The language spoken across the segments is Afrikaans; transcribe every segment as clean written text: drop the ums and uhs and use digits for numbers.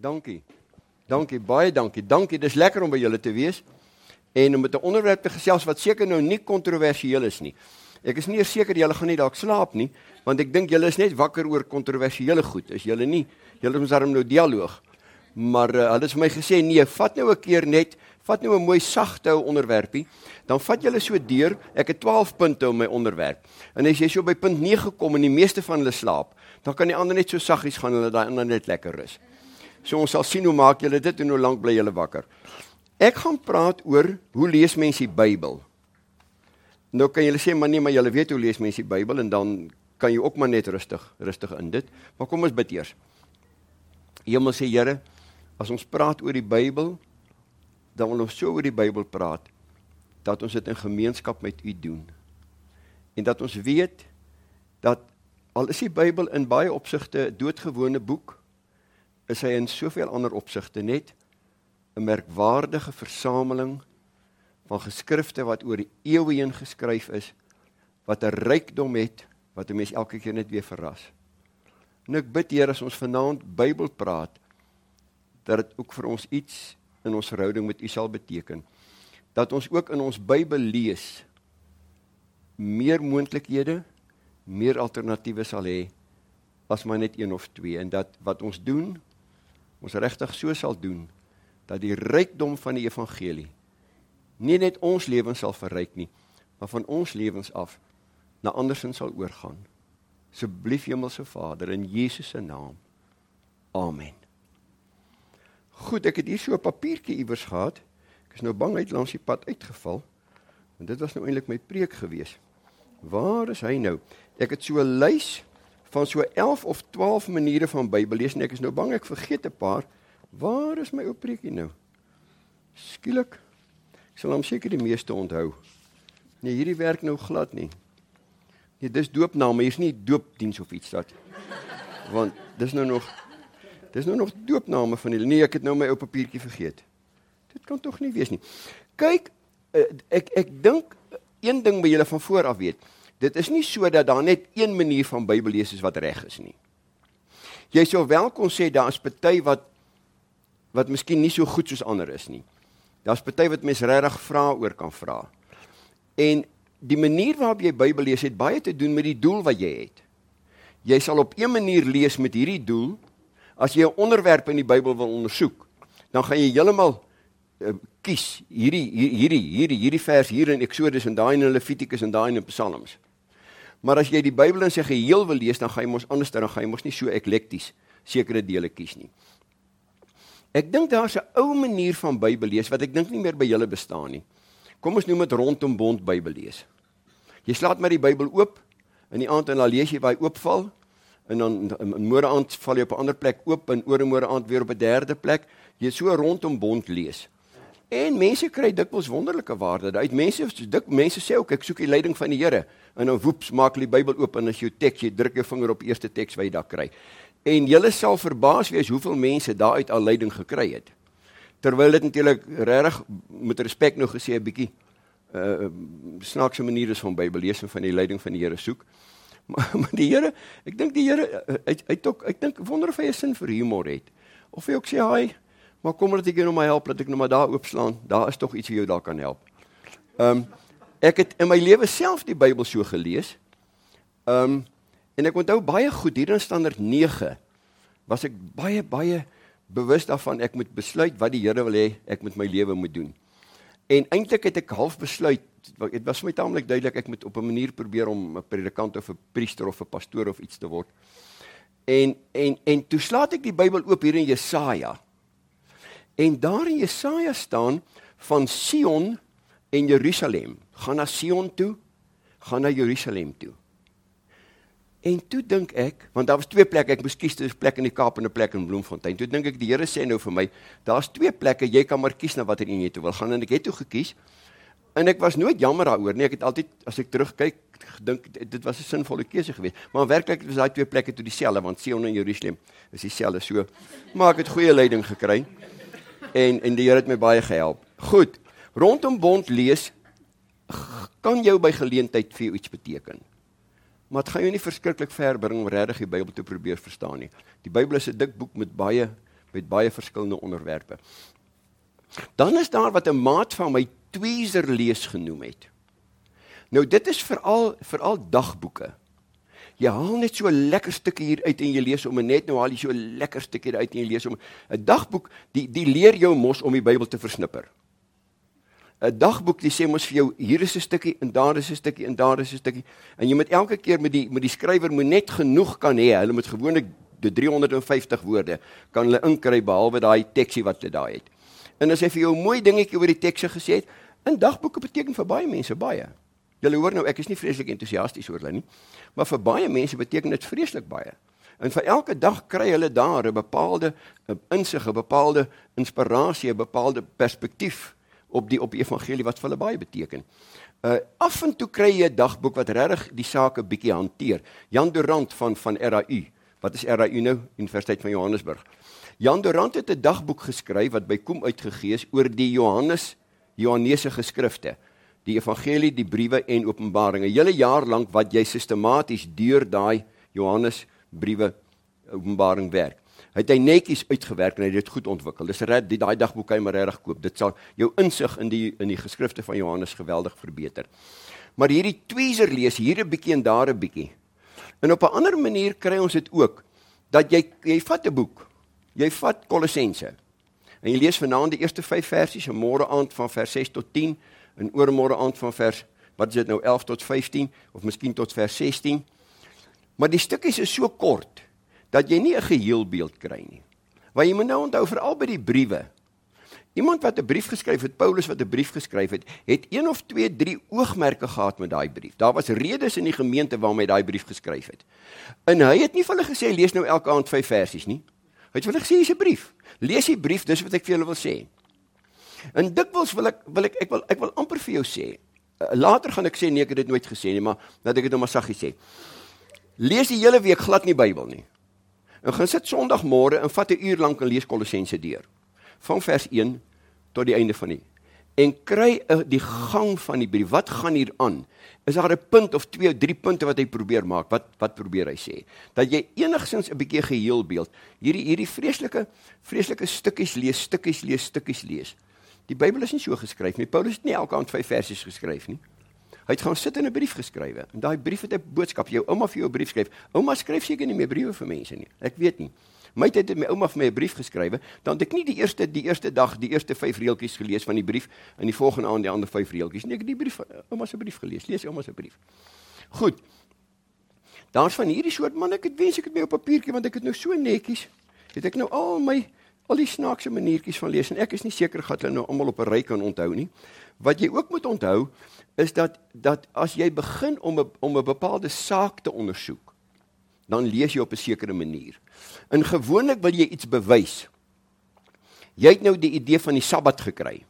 Dankie. Dankie, baie dankie. Dankie, dis lekker om by julle te wees. En om met 'n onderwerp te gesels wat seker nou nie kontroversieel is nie. Ek is nie eers seker julle gaan nie dalk slaap nie, want ek dink julle is net wakker oor kontroversiële goed. Is julle nie? Julle is daarom nou dialoog. Maar hulle het vir my gesê, nee, vat nou 'n keer net, vat nou 'n mooi sagte onderwerpie, dan vat julle so deur, ek het 12 punte op my onderwerp. En as jy so by punt 9 kom en die meeste van hulle slaap, dan kan die ander net so saggies gaan, hulle daai ander net lekker rus. So ons sal sien hoe maak julle dit en hoe lank bly julle wakker. Ek gaan praat oor hoe lees mense die Bybel. Nou kan julle sê, maar nee, maar julle weet hoe lees mense die Bybel en dan kan jy ook maar net rustig in dit. Maar kom ons bid eers. Hemel sê, Here, as ons praat oor die Bybel, dan wil ons so oor die Bybel praat, dat ons dit in gemeenskap met U doen. En dat ons weet, dat al is die Bybel in baie opsigte 'n doodgewone boek, is hy in soveel ander opsigte net 'n merkwaardige versameling van geskrifte wat oor die eeue heen geskryf is, wat 'n rykdom het, wat 'n mens elke keer net weer verras. En ek bid, Here, as ons vanaand Bybel praat, dat dit ook vir ons iets in ons verhouding met U sal beteken. Dat ons ook in ons Bybel lees, meer moontlikhede, meer alternatiewe sal hê, as maar net een of twee. En dat wat ons doen, ons regtig so sal doen, dat die rykdom van die evangelie, nie net ons lewens sal verryk nie, maar van ons lewens af, na andersins sal oorgaan. Asseblief, Hemelse Vader, in Jesus se naam. Amen. Goed, ek het hier so 'n papiertjie iewers gehad. Ek is nou bang uit langs die pad uitgeval, want dit was nou eintlik my preek gewees. Waar is hy nou? Ek het so 'n lys van so 11 of 12 maniere van Bybel lees, en ek is nou bang ek vergeet 'n paar. Waar is my ou preekie nou? Skielik, ek sal hom seker die meeste onthou. Nee, hierdie werk nou glad nie. Nee, dis doopname, hier's nie doopdiens of iets dat. Want dis nou nog doopname van die, nee, ek het nou my ou papiertjie vergeet. Dit kan tog nie wees nie. Kyk, ek dink, een ding by julle van vooraf weet, dit is nie so dat daar net een manier van Bybel lees is wat reg is nie. Jy sou wel kon sê, daar is party wat miskien nie so goed soos ander is nie. Daar is party wat mens regtig vrae oor kan vra. En die manier waarop jy Bybel lees, het baie te doen met die doel wat jy het. Jy sal op een manier lees met hierdie doel, as jy 'n onderwerp in die Bybel wil ondersoek, dan gaan jy heeltemal kies, hierdie vers hier in Exodus, en daai in Levitikus, en daai in Psalms. Maar as jy die Bybel in sy geheel wil lees, dan gaan jy mos anders, dan gaan jy mos nie so eklekties sekere dele kies nie. Ek dink daar's 'n ou manier van Bybel lees, wat ek dink nie meer by julle bestaan nie. Kom ons noem dit rondom bond Bybel lees. Jy slaat maar die Bybel oop, in die aand en dan lees jy waar hy oopval, en dan in môre aand val jy op 'n ander plek oop, en oor en môre aand weer op 'n derde plek. Jy so rondom bond lees. En mense kry dikwels wonderlike waarde uit. Mense sê ook, ek soek die leiding van die Here, en dan woeps, maak die Bybel oop, en as jou teks, jy druk jou vinger op die eerste teks wat jy daar kry. En julle sal verbaas wees hoeveel mense daaruit al leiding gekry het. Terwyl dit natuurlik regtig met respek nou gesê 'n bietjie snaakse manier is van Bybel lees en van die leiding van die Here soek. Maar die Here, ek dink die Here, ek dink wonder of hy 'n sin vir humor het. Of hy ook sê, "Haai, maar kom dat ek jou nou maar help, dat ek nou maar daar oopslaan, daar is tog iets wat jou daar kan help." Ek het in my lewe self die Bybel so gelees, en ek onthou baie goed, hier in standaard 9, was ek baie bewus daarvan, ek moet besluit wat die Here wil hê, ek met my lewe moet doen. En eintlik het ek half besluit, het was vir my taamlik duidelik, ek moet op 'n manier probeer om 'n predikant of 'n priester of 'n pastoor of iets te word. En toe slaat ek die Bybel oop hier in Jesaja. En daar in Jesaja staan van Sion en Jerusalem. Gaan na Sion toe, gaan na Jerusalem toe. En toe dink ek, want daar was 2 plekke, ek moes kies tussen 'n plek in die Kaap en 'n plek in Bloemfontein. Toe dink ek, die Here sê nou vir my, daar's 2 plekke, jy kan maar kies na watter een jy toe wil gaan, en ek het toe gekies. En ek was nooit jammer daaroor nie, ek het altyd, as ek terugkyk, gedink, dit was 'n sinvolle keuse geweest. Maar in werklikheid was daai 2 plekke toe dieselfde, want Sion en Jerusalem is dieselfde, so. Maar ek het goeie leiding gekry, en die Here het my baie gehelp. Goed, rondom bond lees, kan jou by geleentheid vir jou iets beteken. Maar het gaan jou nie verskriklik ver bring om regtig die Bybel te probeer verstaan nie. Die Bybel is 'n dik boek met met baie verskillende onderwerpe. Dan is daar wat 'n maat van my tweezerlees genoem het. Nou dit is veral dagboeke. Jy haal net so 'n lekker stukkie hier uit en jy lees om, en net nou haal jy so 'n lekker stukkie uit en jy lees om. 'n Dagboek, die leer jou mos om die Bybel te versnipper. 'n Dagboek, die sê mos vir jou, hier is 'n stukkie, en daar is 'n stukkie, en daar is 'n stukkie, en jy moet elke keer met die skrywer moet net genoeg kan hê, hulle moet gewoonlik die 350 woorde, kan hulle inkry, behalwe daai teksie wat hulle daar het. En as hy vir jou 'n mooi dingetjie oor die teksie gesê het, in dagboeke beteken vir baie mense baie. Julle hoor nou, ek is nie vreeslik entoesiasties oor hulle nie, maar vir baie mense beteken dit vreeslik baie. En vir elke dag kry hulle daar 'n bepaalde insig, 'n bepaalde inspirasie, 'n bepaalde perspektief op die evangelie wat vir hulle baie beteken. Af en toe kry jy 'n dagboek wat regtig die sake bietjie hanteer. Jan Durant van RAU. Wat is RAU nou? Universiteit van Johannesburg. Jan Durant het 'n dagboek geskryf wat by Kom uitgegee is oor die Johannese geskrifte. Die evangelie, die briewe en openbaringe. 'n Hele jaar lank wat jy sistematies deur daai Johannes briewe openbaring werk. Het hy netjies uitgewerk en hy het dit goed ontwikkel. Dis daai dagboek kan jy maar regtig koop. Dit sal jou insig in die geskrifte van Johannes geweldig verbeter. Maar hierdie tweezerlees, hier 'n bietjie en daar 'n bietjie. En op 'n ander manier kry ons dit ook, dat jy vat 'n boek, jy vat Kolossense, en jy lees vanaand die eerste 5 versies, en môre aand van vers 6 tot 10, en oormôre aand van vers, wat is dit nou, 11 tot 15, of miskien tot vers 16, maar die stukkies is so kort, dat jy nie 'n geheelbeeld kry nie. Want jy moet nou onthou, veral by die briewe, iemand wat 'n brief geskryf het, Paulus wat 'n brief geskryf het, het 1 of 2, 3 oogmerke gehad met daai brief. Daar was redes in die gemeente waarom hy daai brief geskryf het. En hy het nie vir hulle gesê, lees nou elke aand 5 versies nie. Hy het vir hulle gesê, hier's 'n brief. Lees die brief, dis wat ek vir julle wil sê. En dikwels ek wil amper vir jou sê, later gaan ek sê, nee, ek het dit nooit gesê nie, maar dat ek dit nou maar saggies sê. Lees die hele week glad nie Bybel nie. En gaan sit Sondagmôre en vat 'n uur lank en lees Kolossense deur. Van vers 1 tot die einde van die. En kry die gang van die brief. Wat gaan hier aan? Is daar 'n punt of 2 of 3 punte wat hy probeer maak? Wat probeer hy sê? Dat jy enigstens 'n bietjie geheelbeeld. Hierdie vreeslike stukkies lees. Die Bybel is nie so geskryf nie. Paulus het nie elke aand 5 versies geskryf nie. Hy het gaan sit in 'n brief geskrywe. En daai brief het 'n boodskap. Jou ouma vir jou 'n brief skryf. Ouma skryf seker nie meer briewe vir mense nie. Ek weet nie. My tyd het my ouma vir my 'n brief geskrywe, dan het ek nie die eerste dag, die eerste 5 reeltjies gelees van die brief, en die volgende aand die ander 5 reeltjies. Nee, ek het die brief, ouma se brief gelees. Lees ouma se brief. Goed. Daar's van hierdie soort man, ek het wens ek het my op papiertjie, want ek het nou so netjies, het ek nou al die snaakse maniertjies van lees, en ek is nie seker dat hulle nou almal op 'n ry kan onthou nie. Wat jy ook moet onthou, is dat as jy begin om 'n bepaalde saak te ondersoek, dan lees jy op 'n sekere manier. En gewoonlik wil jy iets bewys. Jy het nou die idee van die Sabbat gekry.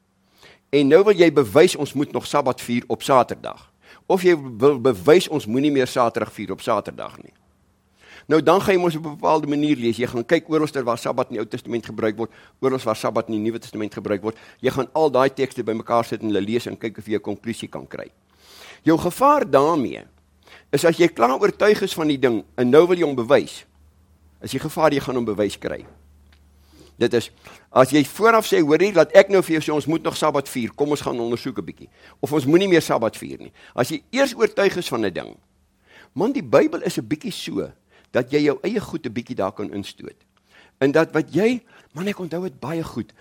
En nou wil jy bewys, ons moet nog Sabbat vier op Saterdag. Of jy wil bewys, ons moenie meer Saterdag vier op Saterdag nie. Nou dan gaan jy mos op 'n bepaalde manier lees. Jy gaan kyk ooralste waar Sabbat in die Ou Testament gebruik word, ooralste waar Sabbat in die Nuwe Testament gebruik word. Jy gaan al daai tekste bymekaar sit en hulle lees en kyk of jy 'n konklusie kan kry. Jou gevaar daarmee is as jy klaar oortuig is van die ding en nou wil jy hom bewys, is die gevaar jy gaan hom bewys kry. Dit is, as jy vooraf sê, hoor hier, laat ek nou vir jou sê, ons moet nog Sabbat vier, kom ons gaan ondersoek 'n bietjie. Of ons moenie meer Sabbat vier nie. As jy eers oortuig is van 'n ding, man, die Bybel is 'n bietjie so, dat jy jou eie goed 'n bietjie daar kan instoot. En dat wat jy, man, ek onthou dit baie goed,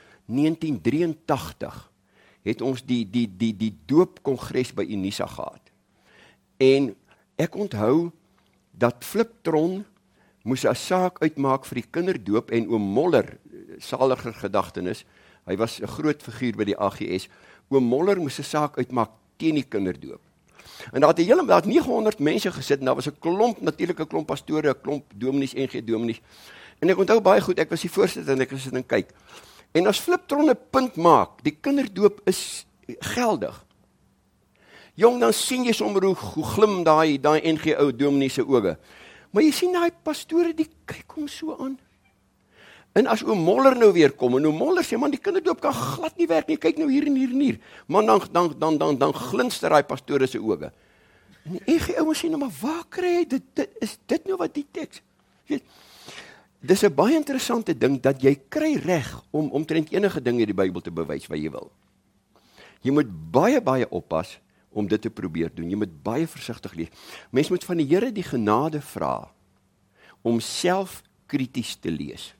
1983 het ons die doopkongres by Unisa gehad. En ek onthou dat Fliptron moes 'n saak uitmaak vir die kinderdoop, en oom Moller, saliger gedagtenis, hy was 'n groot figuur by die AGS, oom Moller moes 'n saak uitmaak teen die kinderdoop. En daar het 900 mense gesit, en daar was 'n klomp pastore, 'n klomp dominees, NG dominees. En ek onthou baie goed, ek was die voorsitter en ek gesit en kyk. En as Fliptron 'n punt maak, die kinderdoop is geldig. Jong, dan sien jy sommer hoe glim daai NG ou dominee se oë. Maar jy sien daai pastore, die kyk hom so aan. En as oom Moller nou weer kom, en oom Moller sê, man, die kinderdoop kan glad nie werk nie, kyk nou hier en hier en hier. Man, dan glinster daai pastore se oë. En die NG ouens sê nou, maar waar kry hy dit? Is dit nou wat die teks? dis 'n baie interessante ding, dat jy kry reg om omtrent enige ding in die Bybel te bewys wat jy wil. Jy moet baie oppas om dit te probeer doen. Jy moet baie versigtig lees. Mens moet van die Here die genade vra om self krities te lees.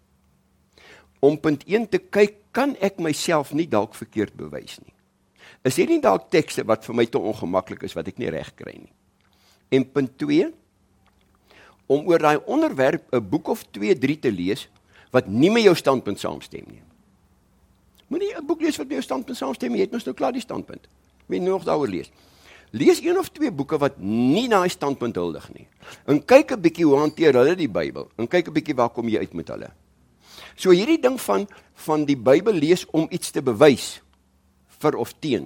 Om punt 1 te kyk, kan ek myself nie dalk verkeerd bewys nie? Is hier nie dalk tekste wat vir my te ongemaklik is, wat ek nie reg kry nie? En punt 2, om oor daai onderwerp 'n boek of 2, 3 te lees, wat nie met jou standpunt saamstem nie. Moenie 'n boek lees wat met jou standpunt saamstem nie, jy het mos nou klaar die standpunt. Moet jy nog daaroor lees. Lees 1 of 2 boeke wat nie daai standpunt huldig nie. En kyk 'n bietjie hoe hanteer hulle die Bybel. En kyk 'n bietjie waar kom jy uit met hulle. So hierdie ding van die Bybel lees om iets te bewys, vir of teen,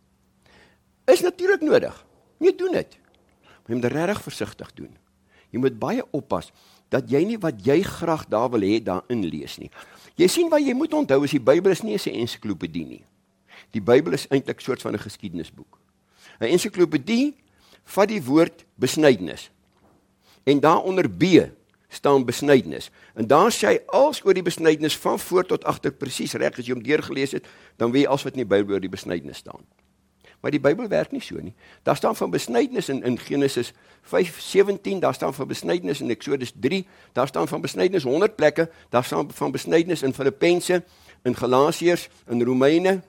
is natuurlik nodig. Nee, doen dit. Maar jy moet dit regtig versigtig doen. Jy moet baie oppas, dat jy nie wat jy graag daar wil hê, daarin lees nie. Jy sien wat jy moet onthou, is die Bybel is nie 'n ensiklopedie nie. Die Bybel is eintlik 'n soort van 'n geskiedenisboek. 'n Ensiklopedie vat die woord besnydenis. En daaronder B staan besnydenis. En daar sê hy als oor die besnydenis van voor tot agter presies reg. As jy hom deurgelees het, dan weet jy als wat in die Bybel oor die besnydenis staan. Maar die Bybel werk nie so nie. Daar staan van besnydenis in Genesis 5:17, daar staan van besnydenis in Exodus 3, daar staan van besnydenis 100 plekke, daar staan van besnydenis in Filippense, in Galasiërs, in Romeine.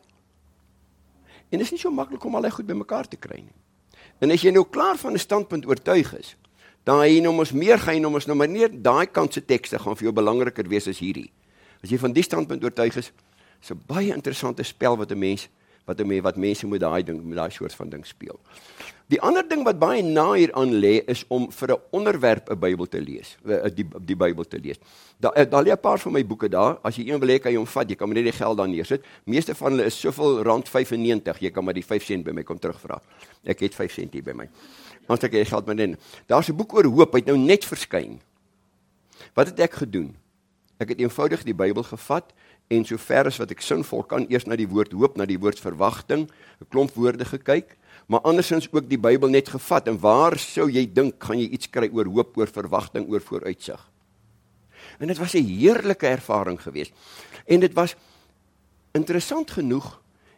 En dit is nie so maklik om allei goed bymekaar te kry nie. En as jy nou klaar van 'n standpunt oortuig is, dan gaan jy nou maar nie daai kant se tekste gaan vir jou belangriker wees as hierdie. As jy van die standpunt oortuig is 'n baie interessante spel wat mense met daai soort van ding speel. Die ander ding wat baie na hier aan lê, is om vir 'n onderwerp 'n Bybel te lees, die Bybel te lees. Daar lê 'n paar van my boeke daar, as jy een wil hê, kan jy hom vat, jy kan maar net die geld daar neersit. Meeste van hulle is soveel R95, jy kan maar die 5 sent by my kom terugvra. Ek het 5 sent hier by my. Anders ek jy geld maar in. Daar's 'n boek oor hoop, hy het nou net verskyn. Wat het ek gedoen? Ek het eenvoudig die Bybel gevat, en so ver as wat ek sinvol kan, eers na die woord hoop, na die woord verwagting, 'n klomp woorde gekyk, maar andersins ook die Bybel net gevat, en waar sou jy dink, gaan jy iets kry oor hoop, oor verwagting, oor vooruitsig? En dit was 'n heerlike ervaring geweest. En dit was interessant genoeg,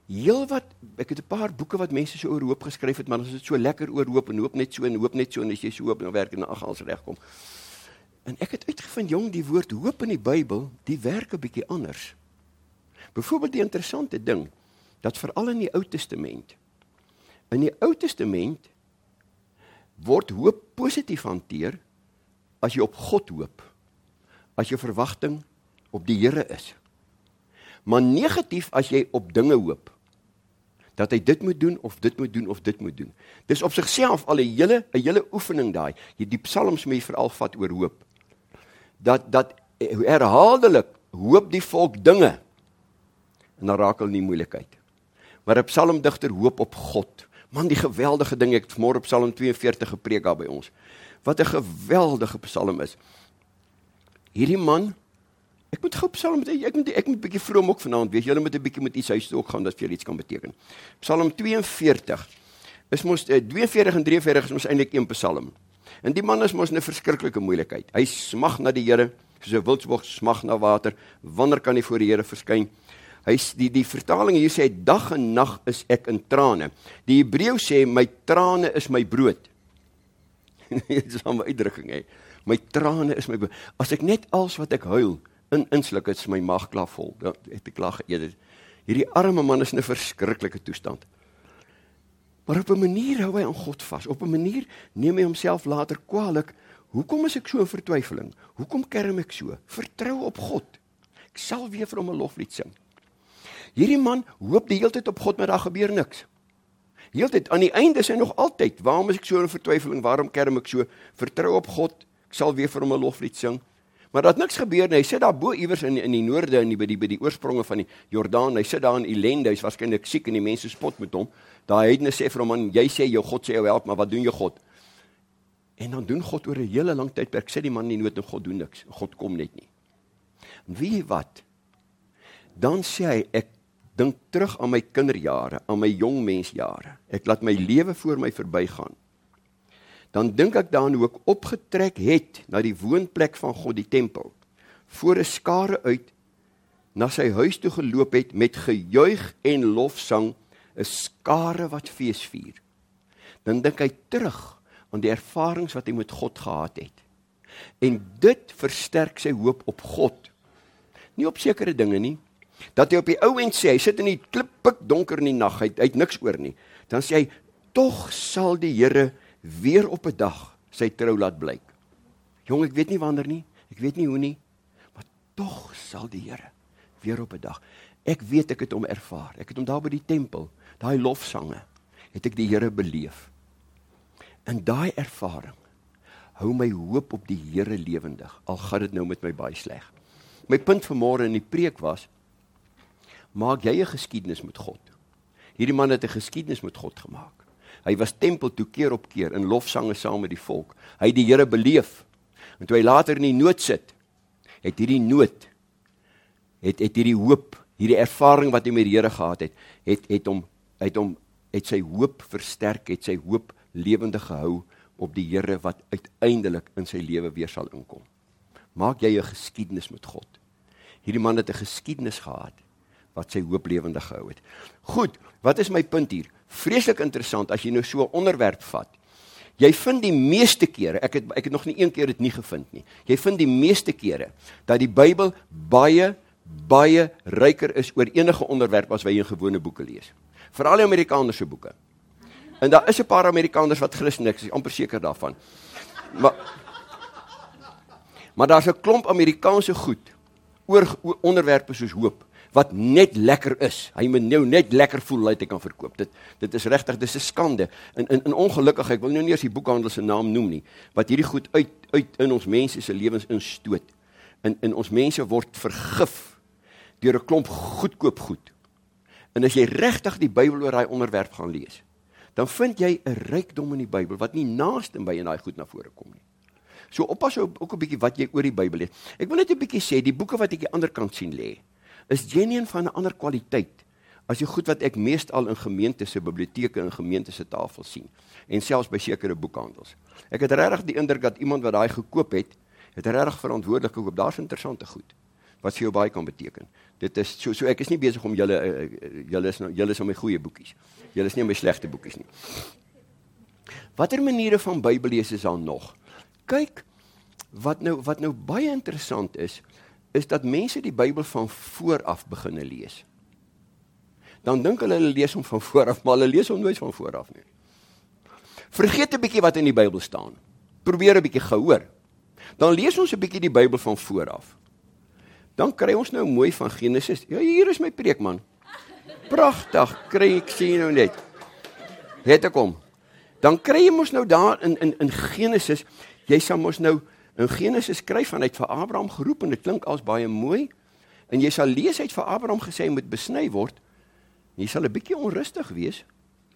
ek het 'n paar boeke wat mense so oor hoop geskryf het, maar as dit so lekker oor hoop, en hoop net so, en as jy so hoop, dan werk en ag, alles regkom. En ek het uitgevind, jong, die woord hoop in die Bybel, die werk 'n bietjie anders. Byvoorbeeld die interessante ding, dat veral in die Ou Testament, word hoop positief hanteer, as jy op God hoop, as jou verwagting op die Here is. Maar negatief as jy op dinge hoop, dat hy dit moet doen, of dit moet doen, of dit moet doen. Dis op sigself al 'n hele oefening daai, die psalms moet jy veral vat oor hoop. Dat herhaaldelik hoop die volk dinge, en dan raak hulle nie moeilikheid. Maar 'n psalmdigter hoop op God. Man, die geweldige ding, ek het vanmôre op Psalm 42 gepreek daar by ons. Wat 'n geweldige psalm is. Hierdie man, ek moet 'n bietjie vroom ook vanaand wees, julle moet 'n bietjie met iets huis toe ook gaan, dat vir julle iets kan beteken. Psalm 42, is mos 42 en 43 is mos eintlik een psalm. En die man is mos 'n verskriklike moeilikheid. Hy smag na die Here, soos 'n wildsbok smag na water. Wanneer kan hy voor die Here verskyn? Die vertaling hier sê, dag en nag is ek in trane. Die Hebreeu sê, my trane is my brood. Dit is al my uitdrukking, hè. My trane is my brood. As ek net als wat ek huil, insluk, is my maag klaar vol. Het ek klaar geëet. Hierdie arme man is in 'n verskriklike toestand. Maar op 'n manier hou hy aan God vas. Op 'n manier neem hy homself later kwaadlik. Hoekom is ek so in vertwyfeling? Hoekom kerm ek so? Vertrou op God. Ek sal weer vir hom 'n loflied sing. Hierdie man hoop die hele tyd op God, maar daar gebeur niks. Heeltyd, aan die einde is hy nog altyd, waarom is ek so in vertwyfeling? Waarom kerm ek so? Vertrou op God. Ek sal weer vir hom 'n loflied sing. Maar dat niks gebeur nie. Hy sit daar bo iewers in die noorde, by die oorspronge van die Jordaan. Hy sit daar in ellende, hy is waarskynlik siek en die mense spot met hom. Daai heidene sê vir hom, man, jy sê jou God sê jou help, maar wat doen jou God? En dan doen God oor 'n hele lang tydperk, sê die man nie nood en God doen niks. God kom net nie. En weet jy wat? Dan sê hy, ek dink terug aan my kinderjare, aan my jongmensjare. Ek laat my lewe voor my verbygaan. dan dink ek daaraan hoe ek opgetrek het na die woonplek van God, die tempel, voor 'n skare uit, na sy huis toe geloop het, met gejuig en lofsang, 'n skare wat fees vier. Dan dink hy terug aan die ervarings wat hy met God gehad het. En dit versterk sy hoop op God. Nie op sekere dinge nie. Dat hy op die ou end sê, hy sit in die klippik donker in die nag, hy het niks oor nie. Dan sê hy, tog sal die Here weer op 'n dag sy trou laat blyk. Jong, ek weet nie wanneer nie, ek weet nie hoe nie, maar tog sal die Here weer op 'n dag. Ek weet ek het hom ervaar. Ek het hom daar by die tempel, daai lofsange, het ek die Here beleef. En daai ervaring hou my hoop op die Here lewendig, al gaan dit nou met my baie sleg. My punt vanmôre in die preek was, maak jy 'n geskiedenis met God. Hierdie man het 'n geskiedenis met God gemaak. Hy was tempel toe keer op keer, in lofsange saam met die volk. Hy het die Here beleef. En toe hy later in die nood sit, het hierdie nood, het hierdie hoop, hierdie ervaring wat hy met die Here gehad het sy hoop versterk, het sy hoop lewendig gehou op die Here wat uiteindelik in sy lewe weer sal inkom. Maak jy 'n geskiedenis met God. Hierdie man het 'n geskiedenis gehad wat sy hoop lewendig gehou het. Goed, wat is my punt hier? Vreeslik interessant as jy nou so 'n onderwerp vat. Jy vind die meeste kere, ek het nog nie een keer dit nie gevind nie. Jy vind die meeste kere dat die Bybel baie ryker is oor enige onderwerp as wat jy in gewone boeke lees. Veral die Amerikaanse boeke. En daar is 'n paar Amerikaners wat Christen, ek is amper seker daarvan. Maar daar's 'n klomp Amerikaanse goed oor onderwerpe soos hoop wat net lekker is. Hy moet nou net lekker voel dat hy kan verkoop. Dit is regtig, dis 'n skande. In ongelukkig, ek wil nou nie eers die boekhandel se naam noem nie, wat hierdie goed uit in ons mense se lewens instoot. En ons mense word vergif deur 'n klomp goedkoop goed. En as jy regtig die Bybel oor daai onderwerp gaan lees, dan vind jy 'n rykdom in die Bybel wat nie naaste by in daai goed na vore kom nie. So oppas ook 'n bietjie wat jy oor die Bybel lees. Ek wil net 'n bietjie sê, die boeke wat ek aan die ander kant sien lê, is genuine van 'n ander kwaliteit as die goed wat ek meestal in gemeente se biblioteke en gemeente se tafel sien en selfs by sekere boekhandels. Ek het regtig die indruk dat iemand wat daai gekoop het regtig verantwoordelik gekoop. Daar's interessante goed wat vir jou baie kan beteken. Dit is so ek is nie besig om julle is nou my goeie boekies. Julle is nie my slegte boekies nie. Watter maniere van Bybel lees is daar nog? Kyk, wat nou baie interessant is dat mense die Bybel van vooraf beginne lees. Dan dink hulle lees hom van vooraf, maar hulle lees hom nooit van vooraf nie. Vergeet 'n bietjie wat in die Bybel staan. Probeer 'n bietjie gehoor. Dan lees ons 'n bietjie die Bybel van vooraf. Dan kry ons nou mooi van Genesis. Ja, hier is my preek, man. Pragtig, kry ek sien nou net. Het ek hom. Dan kry jy mos nou daar in Genesis, jy sal mos nou in Genesis skryf van hy het vir Abraham geroep en dit klink als baie mooi. En jy sal lees hy het vir Abraham gesê hy moet besny word. Jy sal 'n bietjie onrustig wees.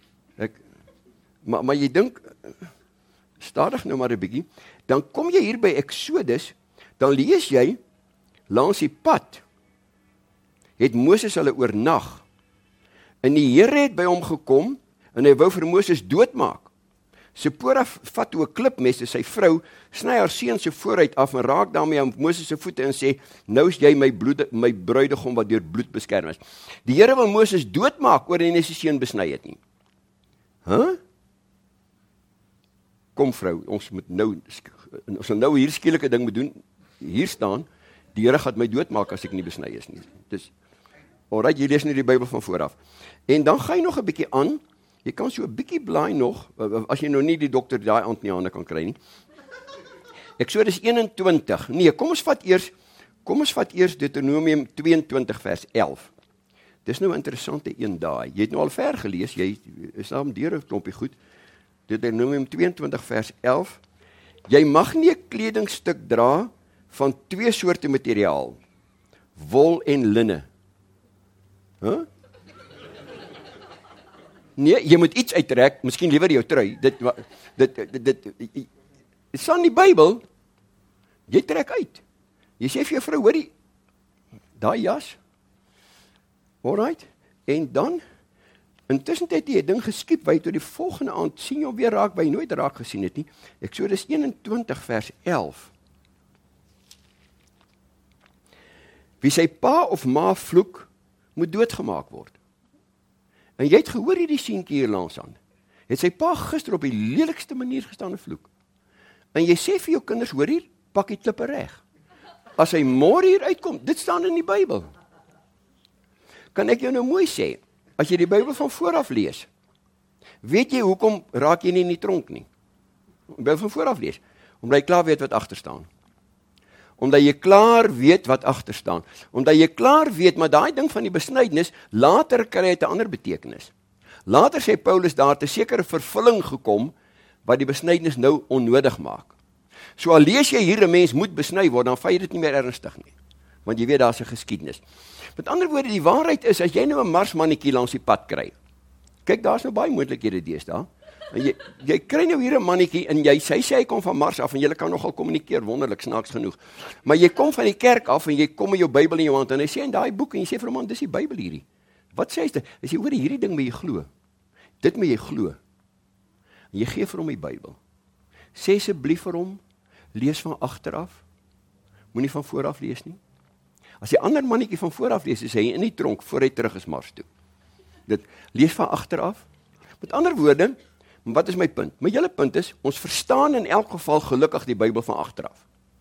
Maar jy dink stadig nou maar 'n bietjie. Dan kom jy hier by Exodus, dan lees jy langs die pad het Moses hulle oornag. En die Here het by hom gekom en hy wou vir Moses doodmaak. Sipora vat toe 'n klipmes, sy vrou, sny haar seun se vooruit af en raak daarmee aan Moses se voete en sê, nou is jy my bruidegom wat deur bloed beskerm is. Die Here wil Moses doodmaak oor hy nie sy seun besny het nie. Kom vrou, ons sal nou hier skielike ding moet doen, hier staan, die Here gaan my doodmaak as ek nie besny is nie. Dis, alright, jy lees nie die Bybel van vooraf. En dan ga jy nog 'n bietjie aan, jy kan so 'n bietjie blaai nog, as jy nou nie die dokter daai aand nie hande kan kry nie. Eksodus 21, nee, kom ons vat eers Deuteronomium 22 vers 11. Dis nou 'n interessante een daai. Jy het nou al ver gelees, jy is daar om deur 'n klompie goed. Deuteronomium 22 vers 11. Jy mag nie 'n kledingstuk dra van 2 soorte materiaal, wol en linne. Nee, jy moet iets uittrek, miskien liewer jou trui. Dit staan in die Bybel. Jy trek uit. Jy sê vir jou vrou, hoorie, daai jas. Alright. En dan Intussen het die ding geskiep, waar jy tot die volgende aand sien jy weer raak, waar jy nooit raak gesien het nie. Eksodus 21 vers 11. Wie sy pa of ma vloek, moet doodgemaak word. En jy het gehoor hierdie seentjie hier langs aan. Het sy pa gister op die lelikste manier gestaan en vloek. En jy sê vir jou kinders, hoor hier, pak die klippe reg. As hy môre hier uitkom, dit staan in die Bybel. Kan ek jou nou mooi sê, as jy die Bybel van vooraf lees, weet jy hoekom raak jy nie in die tronk nie? Die Bybel van vooraf lees, omdat jy klaar weet wat agter staan. Omdat jy klaar weet wat agter staan. Omdat jy klaar weet, maar daai ding van die besnydenis, later kry dit 'n ander betekenis. Later sê Paulus daar het 'n sekere vervulling gekom, wat die besnydenis nou onnodig maak. So al lees jy hier 'n mens moet besny word, dan vat jy dit nie meer ernstig nie. Want jy weet daar's 'n geskiedenis. Met ander woorde, die waarheid is, as jy nou 'n marsmannetjie langs die pad kry, kyk, daar's nou baie moontlikhede deesdae. En jy kry nou hier 'n mannetjie en sy sê hy kom van Mars af en jy kan nogal kommunikeer, wonderlik, snaaks genoeg. Maar jy kom van die kerk af en jy kom met jou Bybel in jou hand en hy sê in daai boek en jy sê vir hom, man, dis die Bybel hierdie. Wat sê hy? Hy sê, hoor, hierdie ding moet jy glo. Dit moet jy glo. En jy gee vir hom die Bybel. Sê asseblief vir hom, lees van agteraf. Moenie van vooraf lees nie. As die ander mannetjie van vooraf lees, is hy in die tronk voor hy terug is Mars toe. Dit lees van agteraf. Met ander woorde, wat is my punt? My hele punt is, ons verstaan in elk geval gelukkig die Bybel van agteraf.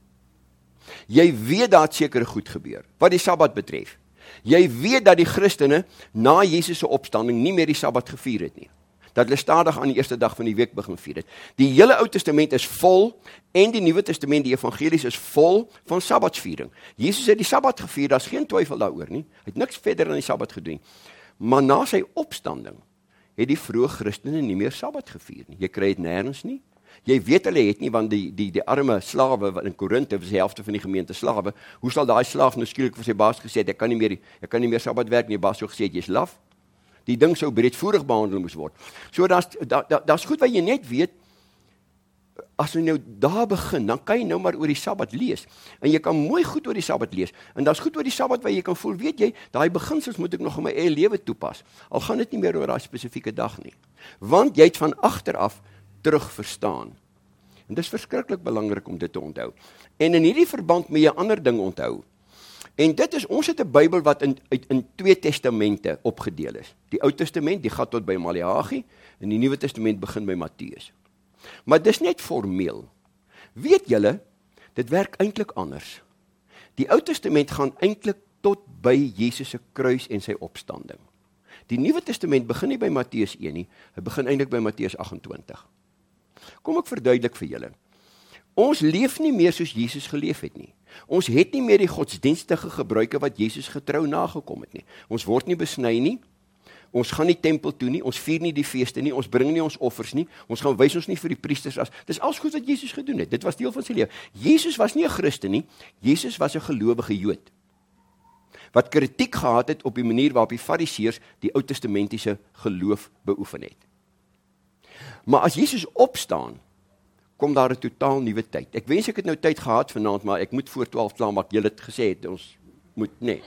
Jy weet dat sekere goed gebeur, wat die Sabbat betref. Jy weet dat die Christene na Jesus se opstanding nie meer die Sabbat gevier het nie. Dat hulle stadig aan die eerste dag van die week begin vier het. Die hele Ou Testament is vol en die Nuwe Testament, die evangelies is vol van Sabbatsviering. Jesus het die Sabbat gevier, daar's geen twyfel daaroor nie. Hy het niks verder aan die Sabbat gedoen. Maar na sy opstanding het die vroeë Christene nie meer Sabbat gevier nie. Jy kry dit nêrens nie. Jy weet hulle het nie, want die arme slawe in Korinthe was die helfte van die gemeente slawe. Hoe sal daai slaaf nou skielik vir sy baas gesê het, ek kan nie meer Sabbat werk nie, die baas sou gesê het, jy's laf. Die ding sou breedvoerig behandel moes word. So daar's goed wat jy net weet, as jy nou daar begin, dan kan jy nou maar oor die Sabbat lees. En jy kan mooi goed oor die Sabbat lees. En daar's goed oor die Sabbat waar jy kan voel, weet jy, daai beginsels moet ek nog in my eie lewe toepas. Al gaan dit nie meer oor daai spesifieke dag nie. Want jy het van agteraf terug verstaan. En dis verskriklik belangrik om dit te onthou. En in hierdie verband moet jy 'n ander ding onthou. En dit is, ons het 'n Bybel wat in 2 testamente opgedeel is. Die Ou Testament, die gaan tot by Maleagi, en die Nuwe Testament begin by Matteus. Maar dis net formeel. Weet julle, dit werk eintlik anders. Die Ou Testament gaan eintlik tot by Jesus se kruis en sy opstanding. Die Nuwe Testament begin nie by Matteus 1 nie, hy begin eintlik by Matteus 28. Kom ek verduidelik vir julle. Ons leef nie meer soos Jesus geleef het nie. Ons het nie meer die godsdienstige gebruike wat Jesus getrou nagekom het nie. Ons word nie besny nie. Ons gaan nie tempel toe nie, ons vier nie die feeste nie, ons bring nie ons offers nie, ons gaan wys ons nie vir die priesters as. Dis alles goed wat Jesus gedoen het. Dit was deel van sy lewe. Jesus was nie 'n Christen nie, Jesus was 'n gelowige Jood. Wat kritiek gehad het op die manier waarop die Fariseërs die Ou Testamentiese geloof beoefen het. Maar as Jesus opstaan, kom daar 'n totaal nuwe tyd. Ek wens ek het nou tyd gehad vanaand, maar ek moet voor 12 klaar maak. Julle het gesê het ons moet nee.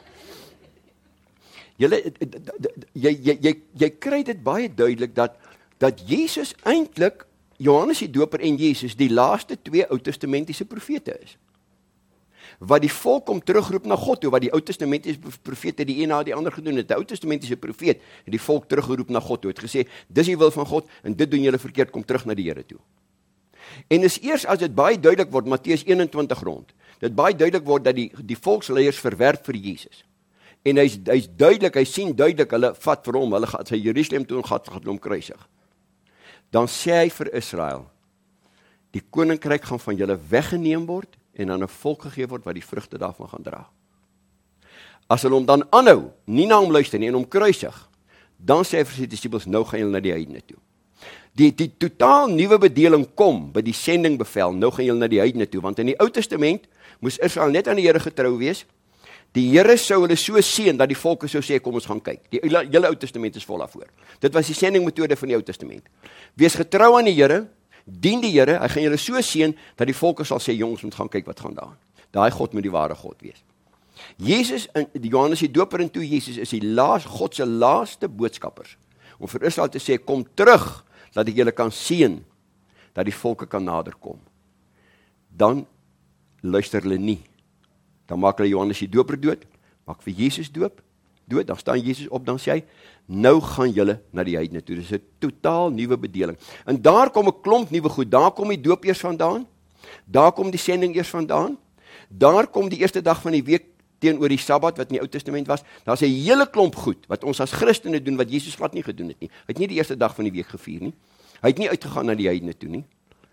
Jy kry dit baie duidelik dat Jesus eintlik, Johannes die Doper en Jesus, die laaste 2 Ou Testamentiese profete is. Wat die volk kom terugroep na God toe, wat die Ou Testamentiese profete die een na die ander gedoen het. Die Ou Testamentiese profeet het die volk teruggeroep na God toe, het gesê, dis die wil van God, en dit doen julle verkeerd, kom terug na die Here toe. En is eers as dit baie duidelik word, Matteus 21 rond, dit baie duidelik word dat die volksleiers verwerp vir Jesus. En hy's duidelik, hy sien duidelik, hulle vat vir hom, hulle gaan sy Jerusalem toe en gaan hom kruisig. Dan sê hy vir Israel, die koninkryk gaan van julle weggeneem word, en aan 'n volk gegee word wat die vrugte daarvan gaan dra. As hulle hom dan aanhou, nie na hom luister nie en hom kruisig, dan sê hy vir sy disippels, nou gaan julle na die heidene toe. Die totaal nuwe bedeling kom by die sendingbevel, nou gaan julle na die heidene toe, want in die Ou Testament moes Israel net aan die Here getrou wees. Die Here sou hulle so seën dat die volke sou sê, kom ons gaan kyk. Die hele Ou Testament is vol daarvoor. Dit was die sendingmetode van die Ou Testament. Wees getrou aan die Here, dien die Here, hy gaan julle so seën dat die volke sal sê, jongens, moet gaan kyk wat gaan daar. Daai God moet die ware God wees. Jesus, Johannes die Doper en toe Jesus is God se laaste boodskappers om vir Israel te sê, kom terug, dat ek julle kan seën, dat die volke kan naderkom. Dan luister hulle nie. Dan maak hulle Johannes die Doper dood, maak vir Jesus dood, dan staan Jesus op, dan sê hy, nou gaan julle na die heidene toe. Dis 'n totaal nuwe bedeling. En daar kom 'n klomp nuwe goed, daar kom die doop eers vandaan, daar kom die sending eers vandaan, daar kom die eerste dag van die week teenoor die Sabbat, wat in die Ou Testament was, daar's 'n hele klomp goed, wat ons as Christene doen, wat Jesus glad nie gedoen het nie. Hy het nie die eerste dag van die week gevier nie. Hy het nie uitgegaan na die heidene toe nie.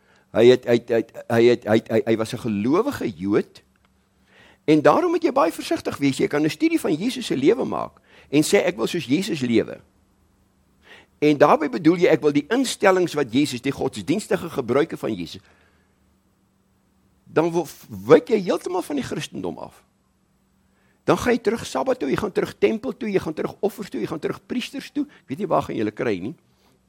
Hy was 'n gelowige Jood, en daarom moet jy baie versigtig wees. Jy kan 'n studie van Jesus se lewe maak, en sê, ek wil soos Jesus lewe. En daarbij bedoel jy, ek wil die instellings wat Jesus, die godsdienstige gebruike van Jesus, dan wyk jy heeltemal van die Christendom af. Dan gaan jy terug Sabbat toe, jy gaan terug tempel toe, jy gaan terug offers toe, jy gaan terug priesters toe, ek weet nie waar gaan julle kry nie.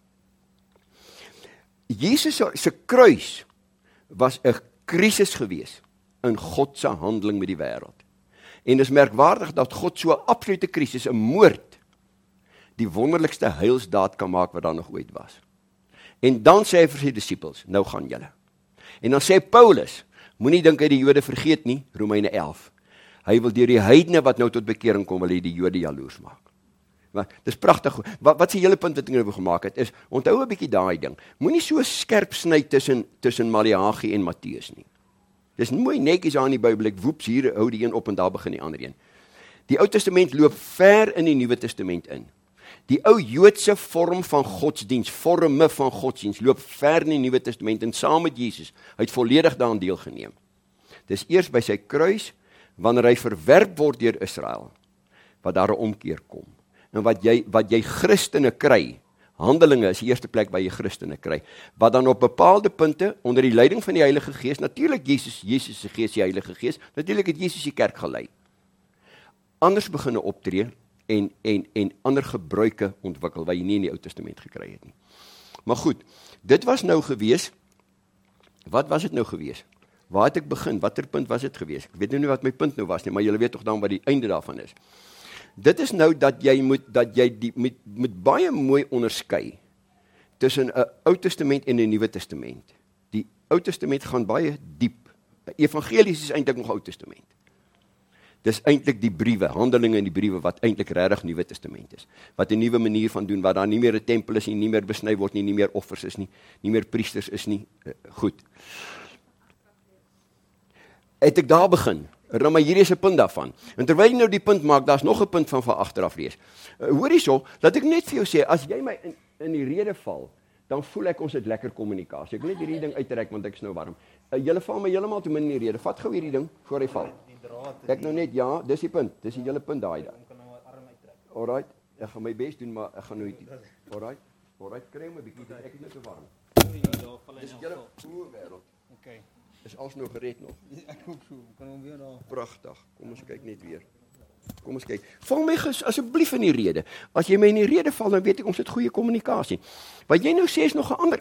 Jesus se kruis was 'n krisis gewees in God se handeling met die wêreld. En dis merkwaardig dat God so 'n absolute krisis, 'n moord, die wonderlikste heilsdaad kan maak wat daar nog ooit was. En dan sê hy vir sy disippels, nou gaan julle. En dan sê Paulus, moenie dink hy die Jode vergeet nie, Romeine 11. Hy wil deur die heidene wat nou tot bekering kom, wil hy die Jode jaloers maak. Maar dis pragtig. Wat se hele punt wat ek nou gemaak het, is, onthou 'n bietjie daai ding. Moenie so skerp sny tussen Maleagi en Matteus nie. Dis mooi netjies aan die Bybel, ek woeps, hier hou die een op en daar begin die ander een. Die Ou Testament loop ver in die Nuwe Testament in. Die ou Joodse vorm van godsdiens, vorme van godsdiens, loop ver in die Nuwe Testament en saam met Jesus, hy het volledig daaraan deelgeneem. Dis eers by sy kruis, wanneer hy verwerp word deur Israel, wat daar 'n omkeer kom. En wat jy Christene kry, Handelinge is die eerste plek waar jy Christene kry, wat dan op bepaalde punte, onder die leiding van die Heilige Gees, natuurlik Jesus se Gees, die Heilige Gees, natuurlik het Jesus die kerk gelei, anders beginne optree, en ander gebruike ontwikkel, wat jy nie in die Ou Testament gekry het nie. Maar goed, dit was nou gewees, wat was dit nou gewees? Waar het ek begin? Watter punt was dit gewees? Ek weet nou nie wat my punt nou was nie, maar julle weet toch dan wat die einde daarvan is. Dit is nou dat jy moet baie mooi onderskei tussen 'n Ou Testament en 'n Nuwe Testament. Die Ou Testament gaan baie diep. Evangelies is eintlik nog Ou Testament. Dis eintlik die briewe, Handelinge en die briewe wat eintlik regtig Nuwe Testament is. Wat 'n nuwe manier van doen, waar daar nie meer 'n tempel is nie meer besny word nie meer offers is nie meer priesters is nie. Goed. Het ek daar begin? Nou, maar hier is 'n punt daarvan. En terwyl jy nou die punt maak, daar's nog 'n punt van agteraf lees. Hoor hierso, dat ek net vir jou sê, as jy my in die rede val, dan voel ek ons het lekker kommunikasie. Ek wil net hierdie ding uittrek, want ek is nou warm. Julle val my heeltemal te min in die rede. Vat gou hierdie ding voor hy val. Ek nou net, ja, dis die punt. Dis die hele punt daai daar. Alright, ek gaan my bes doen, maar ek gaan nooit. Alright, kry my 'n bietjie, ek is net te warm. Dis julle wêreld. Okay. Is alles nou gered nog? Ek hoop so, kan hom weer daar. Pragtig, kom ons kyk net weer. Kom ons kyk. Val my asseblief in die rede. As jy my in die rede val, dan weet ek ons het goeie kommunikasie. Wat jy nou sê is nog 'n ander.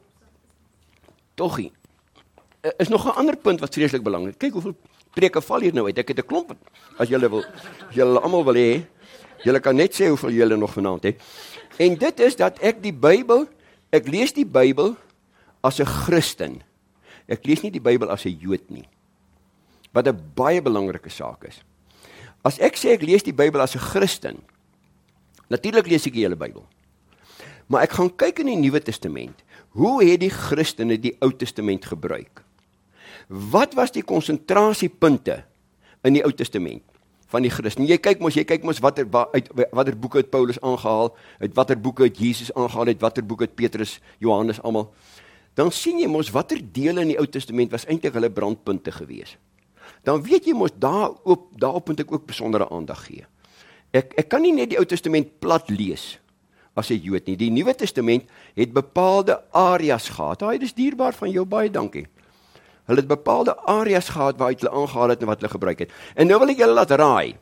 Toggie. Is nog 'n ander punt wat vreeslik belangrik. Kyk hoeveel preke val hier nou uit. Ek het 'n klomp. As julle almal wil hê, julle kan net sê hoeveel julle nog vanaand het. En dit is dat ek lees die Bybel as 'n Christen. Ek lees nie die Bybel as 'n Jood nie. Wat 'n baie belangrike saak is. As ek sê ek lees die Bybel as 'n Christen, natuurlik lees ek die hele Bybel. Maar ek gaan kyk in die Nuwe Testament. Hoe het die Christene die Ou Testament gebruik? Wat was die konsentrasiepunte in die Ou Testament van die Christen? Jy kyk mos watter boeke het Paulus aangehaal, uit watter boeke het Jesus aangehaal, uit watter boeke het Petrus, Johannes almal. Dan sien jy mos watter dele in die Ou Testament was eintlik hulle brandpunte gewees. Dan weet jy mos daarop moet ek ook besondere aandag gee. Ek kan nie net die Ou Testament plat lees as 'n Jood nie. Die Nuwe Testament het bepaalde areas gehad. Dit is dierbaar van jou, baie dankie. Hulle het bepaalde areas gehad waaruit hulle aangehaal het en wat hulle gebruik het. En nou wil ek julle laat raai.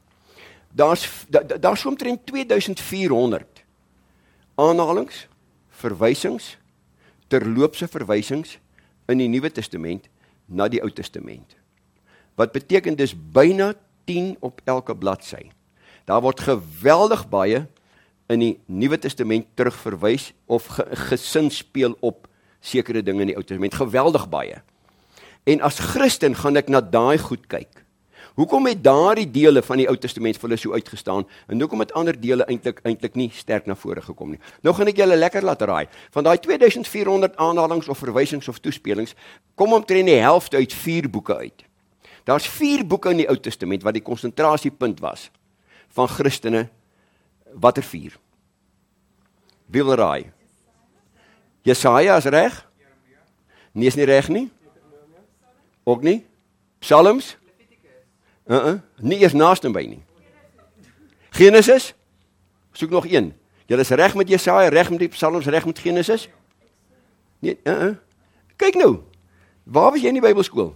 Daar's so omtrent 2400 aanhalings, verwysings, terloopse verwysings in die Nuwe Testament na die Ou Testament. Wat beteken dis byna 10 op elke bladsy. Daar word geweldig baie in die Nuwe Testament terugverwys of gesinspeel op sekere dinge in die Ou Testament, geweldig baie. En as Christen gaan ek na daai goed kyk. Hoekom het daardie dele van die Ou Testament vir hulle so uitgestaan, en hoekom het ander dele eintlik nie sterk na vore gekom nie? Nou gaan ek julle lekker laat raai. Van daai 2400 aanhalings of verwysings of toespelings, kom omtrent die helfte uit 4 boeke uit. Daar's 4 boeke in die Ou Testament wat die konsentrasiepunt was van Christene. Watter 4? Wie wil raai? Jesaja is reg? Nee, is nie reg nie? Ook nie? Psalms? Nie eers naaste by nie. Genesis? Soek nog een. Julle is reg met Jesaja, reg met die Psalms, reg met Genesis? Nee, Kyk nou, waar was jy in die Bybelskool?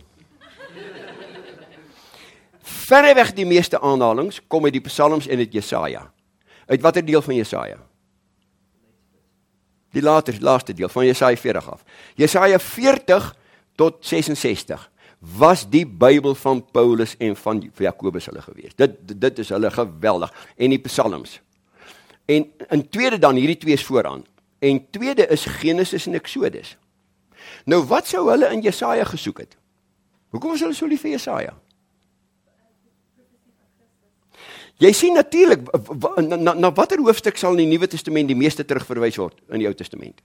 Verreweg die meeste aanhalings kom uit die Psalms en uit Jesaja. Uit watter deel van Jesaja? Die laaste deel van Jesaja 40 af. Jesaja 40 tot 66 was die Bybel van Paulus en van Jakobus hulle gewees. Dit is hulle geweldig. En die Psalms. En in tweede dan, hierdie 2 is vooraan. En tweede is Genesis en Exodus. Nou wat sou hulle in Jesaja gesoek het? Hoekom was hulle so lief vir Jesaja? Jy sien natuurlik, na watter hoofstuk sal in die Nuwe Testament die meeste terugverwys word in die Ou Testament?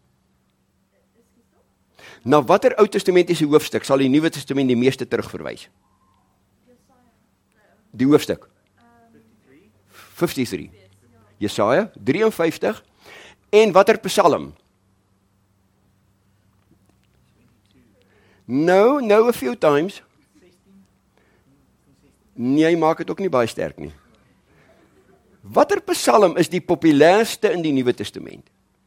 Na watter Ou Testamentiese hoofstuk sal die Nuwe Testament die meeste terugverwys? Die hoofstuk? 53. Jesaja 53. En watter Psalm? No, a few times. Nee, maak het ook nie baie sterk nie. Watter Psalm is die populairste in die Nuwe Testament?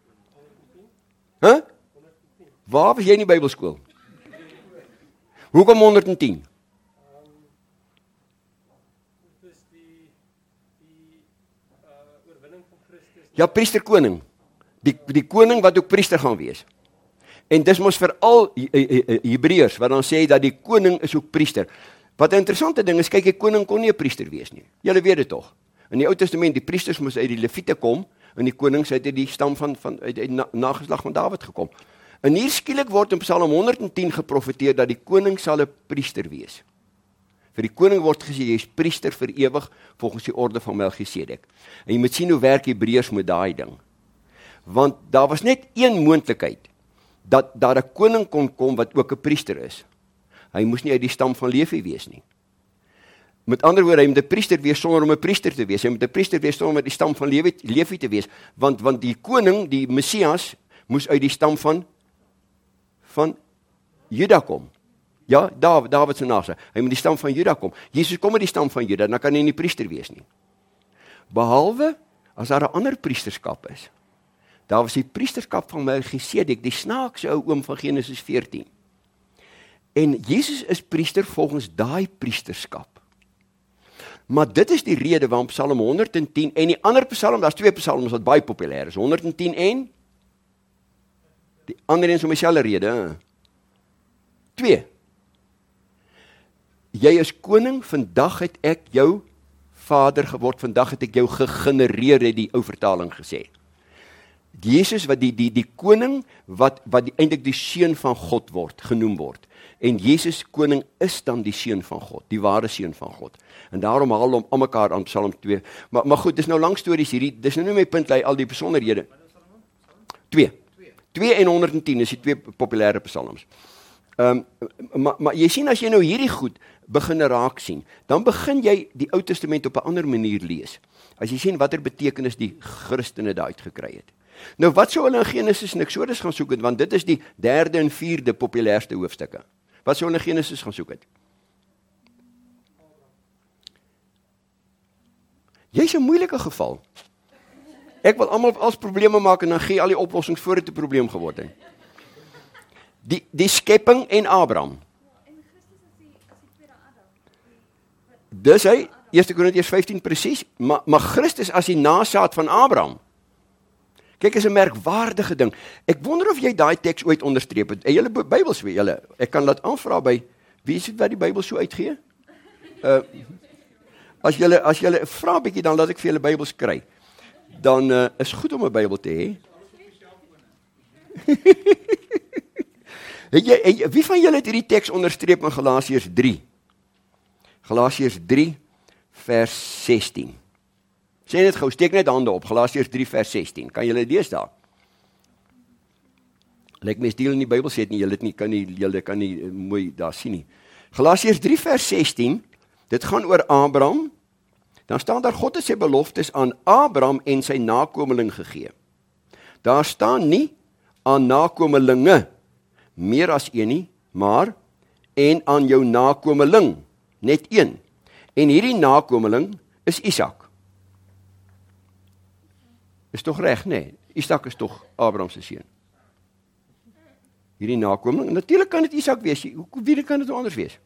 Waar was jy in die Bybelskool? Hoekom 110? Ja, priester koning. Die koning wat ook priester gaan wees. En dis mos vir al Hebreërs wat dan sê dat die koning is ook priester. Wat 'n interessante ding is, kyk, die koning kon nie 'n priester wees nie. Julle weet dit tog. In die Ou Testament, die priesters moes uit die Lewiete kom, en die konings uit die stam uit die nageslag van Dawid gekom. En hier skielik word in Psalm 110 geprofeteer dat die koning sal 'n priester wees. Vir die koning word gesê, jy is priester vir ewig, volgens die orde van Melchisedek. En jy moet sien hoe werk Hebreërs met daai ding. Want daar was net een moontlikheid, dat daar 'n koning kon kom wat ook 'n priester is. Hy moes nie uit die stam van Levi wees nie. Met ander woorde, hy moet 'n priester wees sonder om 'n priester te wees. Hy moet 'n priester wees sonder om uit die stam van Levi te wees. Want die koning, die Messias, moes uit die stam van Juda kom. Ja, Dawid se nasie. Hy moet die stam van Juda kom. Jesus kom uit die stam van Juda, dan kan hy nie priester wees nie. Behalwe as daar 'n ander priesterskap is. Daar was die priesterskap van Melchisedek, die snaakse ou oom van Genesis 14. En Jesus is priester volgens daai priesterskap. Maar dit is die rede waarom Psalm 110 en die ander Psalm, daar's 2 Psalms wat baie populêr is, 110 en die ander een is om dieselfde rede. 2. Jy is koning, vandag het ek jou vader geword, vandag het ek jou gegenereer, het die ou vertaling gesê. Jesus wat die koning wat eintlik die seun van God genoem word. En Jesus koning is dan die seun van God, die ware seun van God. En daarom haal hom aan mekaar aan Psalm 2. Maar goed, dis nou lang stories hierdie, dis nou nie my punt lei al die besonderhede. 2 en 110 is die 2 populêre psalms. Maar jy sien, as jy nou hierdie goed begin raak sien, dan begin jy die Ou Testament op 'n ander manier lees. As jy sien watter betekenis die Christene daar uitgekry het. Nou wat sou hulle in Genesis en Exodus gaan soek het, want dit is die 3de en 4de populairste hoofstukke. Wat sou hulle in Genesis gaan soek het? Jy's 'n moeilike geval. Ek wil almal als probleme maak en dan gee al die oplossings voor dit 'n probleem geword het. Die skepping en Abraham. En Christus is die tweede Adam. Dis hy, 1 Korintiërs 15 presies, maar Christus as die nasaad van Abraham. Kyk, is 'n merkwaardige ding. Ek wonder of jy daai teks ooit onderstreep het. Julle Bybels weet julle. Ek kan dit aanvra by wie is dit wat die Bybel so uitgee? As julle vra 'n bietjie, dan laat ek vir julle Bybels kry. dan is goed om 'n Bybel te hê. Wie van julle het hierdie teks onderstreep in Galasiërs 3? Galasiërs 3 vers 16. Sê net gou, steek net hande op, Galasiërs 3 vers 16. Kan julle lees daar? Lyk mens deel in die Bybel sê dit nie, julle kan nie mooi daar sien nie. Galasiërs 3 vers 16, dit gaan oor Abraham. Dan staan daar, God het sy beloftes aan Abraham en sy nakomeling gegee. Daar staan nie aan nakomelinge, meer as een nie, maar en aan jou nakomeling, net een. En hierdie nakomeling is Isak. Is tog reg, nee? Isak is tog Abraham se seun. Hierdie nakomeling, natuurlik kan dit Isak wees, wie kan dit anders wees?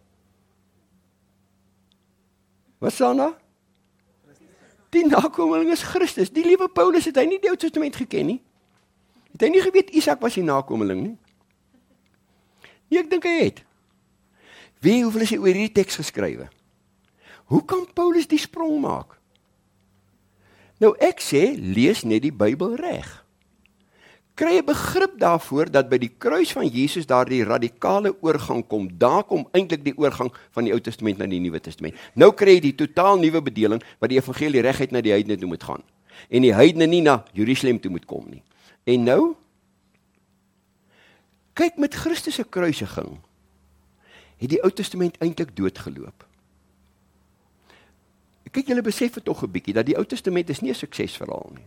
Wat staan daar? Die nakomeling is Christus. Die liewe Paulus het hy nie die Ou Testament geken nie. Het hy nie geweet Isak was die nakomeling nie? Nee, ek dink hy het. Hoeveel is hy oor hierdie teks geskrywe? Hoe kan Paulus die sprong maak? Nou ek sê, lees net die Bybel reg. Kry 'n begrip daarvoor dat by die kruis van Jesus daar die radikale oorgang kom. Daar kom eintlik die oorgang van die Ou Testament na die Nuwe Testament. Nou kry jy die totaal nuwe bedeling wat die evangelie reguit na die heidene toe moet gaan. En die heidene nie na Jerusalem toe moet kom nie. En nou, kyk, met Christus se kruisiging het die Ou Testament eintlik doodgeloop. Kyk, julle besef het tog 'n bietjie dat die Ou Testament is nie 'n suksesverhaal nie.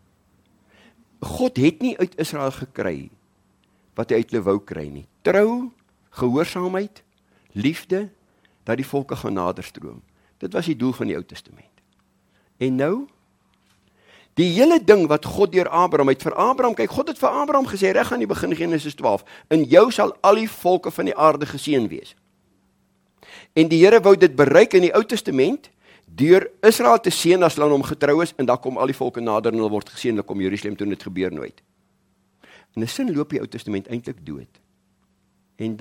God het nie uit Israel gekry wat hy uit hulle wou kry nie. Trou, gehoorsaamheid, liefde, dat die volke gaan naderstroom. Dit was die doel van die Ou Testament. En nou, die hele ding wat God deur Abraham het vir Abraham, kyk, God het vir Abraham gesê, reg aan die begin Genesis 12, in jou sal al die volke van die aarde geseën wees. En die Here wou dit bereik in die Ou Testament, deur Israel te seën as hulle aan hom getrou is, en dan kom al die volke nader en hulle word geseën, hulle kom Jerusalem toe en dit gebeur nooit. In 'n sin loop die Ou Testament eintlik dood. En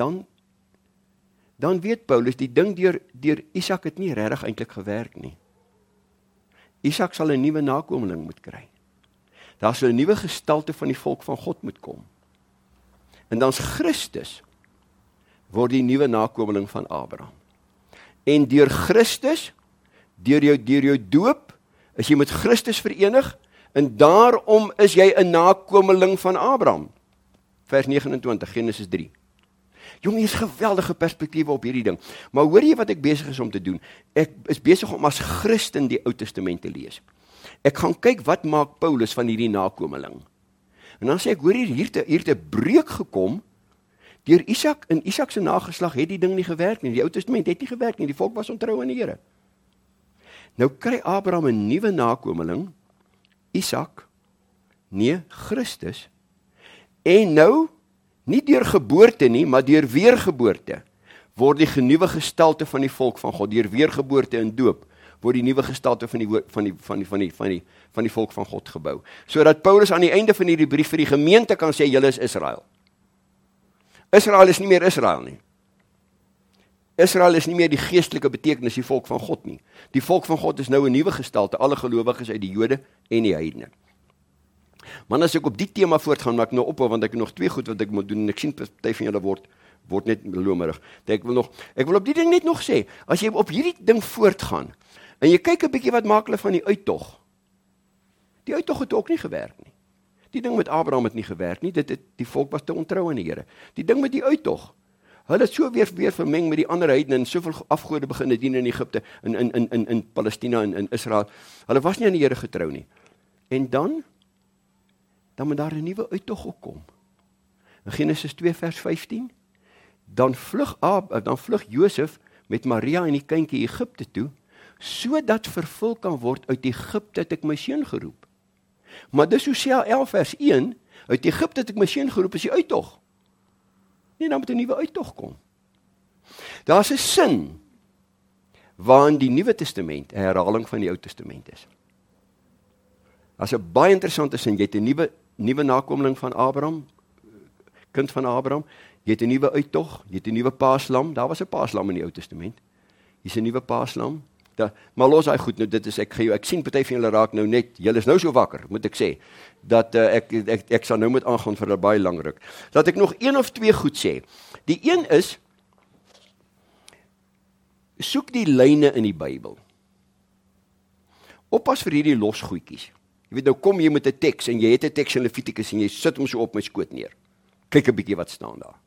dan weet Paulus, die ding deur Isak het nie regtig eintlik gewerk nie. Isak sal 'n nuwe nakomeling moet kry. Daar sal 'n nuwe gestalte van die volk van God moet kom. En dan's Christus word die nuwe nakomeling van Abraham. En deur Christus, deur jou doop, is jy met Christus verenig, en daarom is jy 'n nakomeling van Abraham. Vers 29, Genesis 3. Jong, hier is geweldige perspektiewe op hierdie ding. Maar hoor jy wat ek besig is om te doen? Ek is besig om as Christen die Ou Testament te lees. Ek gaan kyk wat maak Paulus van hierdie nakomeling. En dan sê ek, hoor hier te breuk gekom, deur Isak, en Isak se nageslag het die ding nie gewerk nie. Die Ou Testament het nie gewerk nie, die volk was ontrou aan die Here. Nou kry Abraham 'n nuwe nakomeling, Isak, nee, Christus, en nou, nie deur geboorte nie, maar deur weergeboorte, word die nuwe gestalte van die volk van God, deur weergeboorte en doop, word die nuwe gestalte van die volk van God gebou. Sodat Paulus aan die einde van hierdie brief vir die gemeente kan sê, julle is Israel. Israel is nie meer Israel nie. Israel is nie meer die geestelike betekenis, die volk van God nie. Die volk van God is nou 'n nuwe gestalte, alle gelowiges uit die Jode en die heidene. Maar as ek op die tema voortgaan, maar ek nou ophou, want ek het nog 2 goed wat ek moet doen, en ek sien party van julle word net lomerig. Ek wil op die ding net nog sê, as jy op hierdie ding voortgaan, en jy kyk 'n bietjie wat maak hulle van die uittog. Die uittog het ook nie gewerk nie. Die ding met Abraham het nie gewerk nie, die volk was te ontrou aan die Here. Die ding met die uittog, hulle het so weer vermeng met die ander heidene, en soveel afgode begin dien in Egipte, in Palestina, in Israel. Hulle was nie aan die Here getrou nie. En dan moet daar 'n nuwe uittog ook kom. In Genesis 2 vers 15, dan vlug Josef met Maria en die kindjie Egipte toe, sodat vervul kan word, uit Egipte het ek my seun geroep. Maar dis Hosea 11 vers 1, uit Egipte het ek my seun geroep, is die uittog. Nee, dan moet 'n nuwe uittog kom. Daar's 'n sin waarin die Nuwe Testament 'n herhaling van die Ou Testament is. Daar's 'n baie interessante sin, jy het 'n nuwe nakomeling van Abraham, kind van Abraham, jy het 'n nuwe uittog, jy het 'n nuwe paaslam, daar was 'n paaslam in die Ou Testament. Hier's 'n nuwe paaslam, Maar los hy goed, nou dit is, ek sien party van julle raak nou net, julle is nou so wakker, moet ek sê, dat ek sal nou moet aangaan vir 'n baie lang ruk. Laat ek nog 1 of 2 goed sê. Die een is, soek die lyne in die Bybel. Oppas vir hierdie losgoedjies. Jy weet nou, kom jy met 'n teks, en jy het 'n teks in Levitikus, en jy sit hom so op my skoot neer. Kyk 'n bietjie wat staan daar.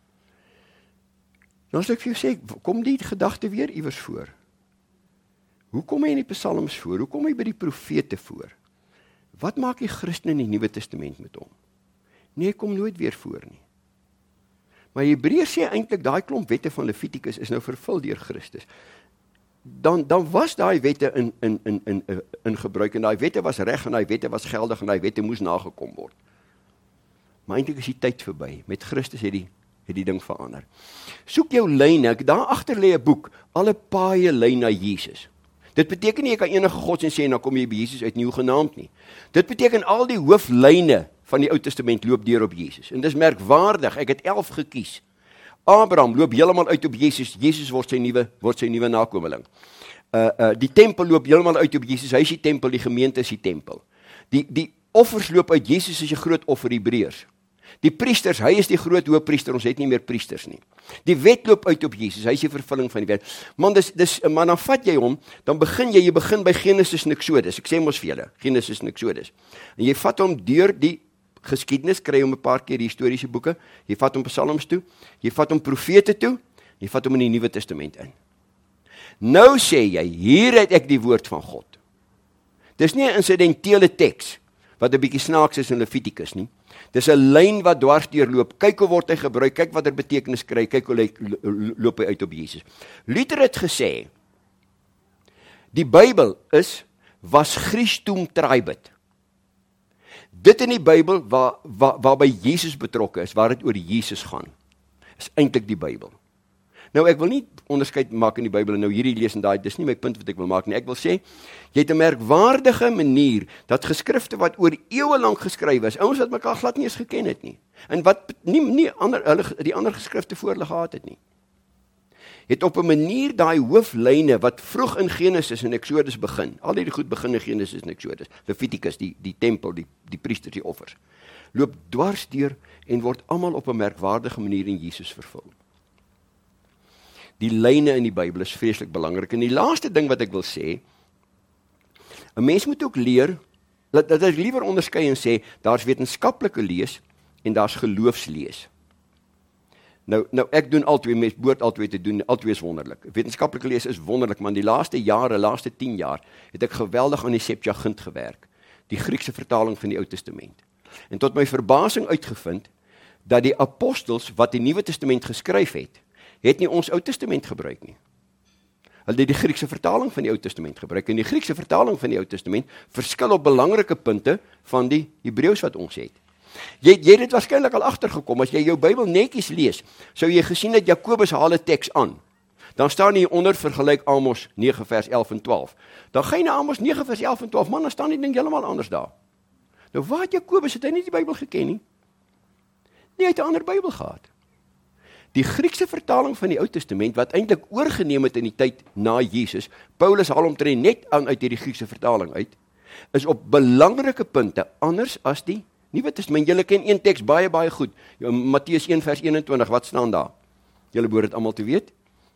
Dan sal ek vir jou sê, kom die gedagte weer iewers voor. Hoe kom hy in die psalms voor? Hoe kom hy by die profete voor? Wat maak die Christen in die Nuwe Testament met hom? Nee, hy kom nooit weer voor nie. Maar Hebreërs sê eintlik, daai klomp wette van Levitikus is nou vervul deur Christus. Dan was daai wette in gebruik, en daai wette was reg, en daai wette was geldig, en daai wette moes nagekom word. Maar eintlik is die tyd verby. Met Christus het die ding verander. Soek jou lyne, daar agter lê 'n boek, alle paaie lei na Jesus. Dit beteken nie, jy kan enige godsdienst sê, en dan kom jy by Jesus uit nie, hoegenaamd nie. Dit beteken al die hooflyne van die Ou Testament loop deur op Jesus. En dis merkwaardig, ek het 11 gekies. Abraham loop heeltemal uit op Jesus, Jesus word sy nuwe nakomeling. Die tempel loop heeltemal uit op Jesus, hy is die tempel, die gemeente is die tempel. Die offers loop uit, Jesus is 'n groot offer, Hebreërs. Die priesters, hy is die groot hoëpriester, ons het nie meer priesters nie. Die wet loop uit op Jesus, hy is die vervulling van die wet. Maar dan vat jy hom, dan begin jy by Genesis en Exodus, ek sê mos vir julle, Genesis en Exodus. En jy vat hom deur die geskiedenis, kry hom 'n paar keer die historiese boeke, jy vat hom psalms toe, jy vat hom profete toe, jy vat hom in die Nuwe Testament in. Nou sê jy, hier het ek die woord van God. Dis nie 'n insidentele teks, wat 'n bietjie snaaks is in Levitikus nie. Dis 'n lyn wat dwars deurloop. Kyk hoe word hy gebruik, kyk wat betekenis kry, kyk hoe loop hy uit op Jesus. Luther het gesê, die Bybel was Christum traibit. Dit in die Bybel waarby Jesus betrokke is, waar dit oor Jesus gaan, is eintlik die Bybel. Nou ek wil nie onderskeid maak in die Bybel en nou hierdie lees en daai, dis nie my punt wat ek wil maak nie. Ek wil sê, jy het 'n merkwaardige manier dat geskrifte wat oor eeue lank geskryf is, ouens wat mekaar glad nie eens geken het nie. En wat die ander geskrifte voor hulle gehad het nie. Het op 'n manier daai hooflyne wat vroeg in Genesis en Exodus begin. Al hierdie goed begin in Genesis en Exodus. Levitikus, die tempel, die priesters, die offers. Loop dwars deur en word almal op 'n merkwaardige manier in Jesus vervul. Die lyne in die Bybel is vreeslik belangrik. En die laaste ding wat ek wil sê, 'n mens moet ook leer, dat ek liewer onderskei en sê, daar's wetenskaplike lees en daar's geloofslees. Nou ek doen albei, mens behoort albei te doen, albei is wonderlik. Wetenskaplike lees is wonderlik, maar in die laaste 10 jaar, het ek geweldig aan die Septuagint gewerk, die Griekse vertaling van die Ou Testament. En tot my verbasing uitgevind, dat die apostels wat die Nuwe Testament geskryf het nie ons Ou Testament gebruik nie. Hulle het die Griekse vertaling van die Ou Testament gebruik, en die Griekse vertaling van die Ou Testament verskil op belangrike punte van die Hebreëus wat ons het. Jy het dit waarskynlik al agtergekom, as jy jou Bybel netjies lees, sou jy gesien dat Jakobus haal 'n teks aan. Dan staan hier onder vergelyk Amos 9 vers 11 en 12. Dan gaan jy na Amos 9 vers 11 en 12, man, dan staan die ding heeltemal anders daar. Nou waar het Jakobus, het hy nie die Bybel geken nie? Nee, hy het 'n ander Bybel gehad. Die Griekse vertaling van die Ou Testament, wat eintlik oorgeneem het in die tyd na Jesus, Paulus haal omtrent net aan uit hierdie Griekse vertaling uit, is op belangrike punte anders as die Nuwe Testament. Julle ken een teks baie goed, Matteus 1 vers 21, wat staan daar? Julle behoort dit almal te weet.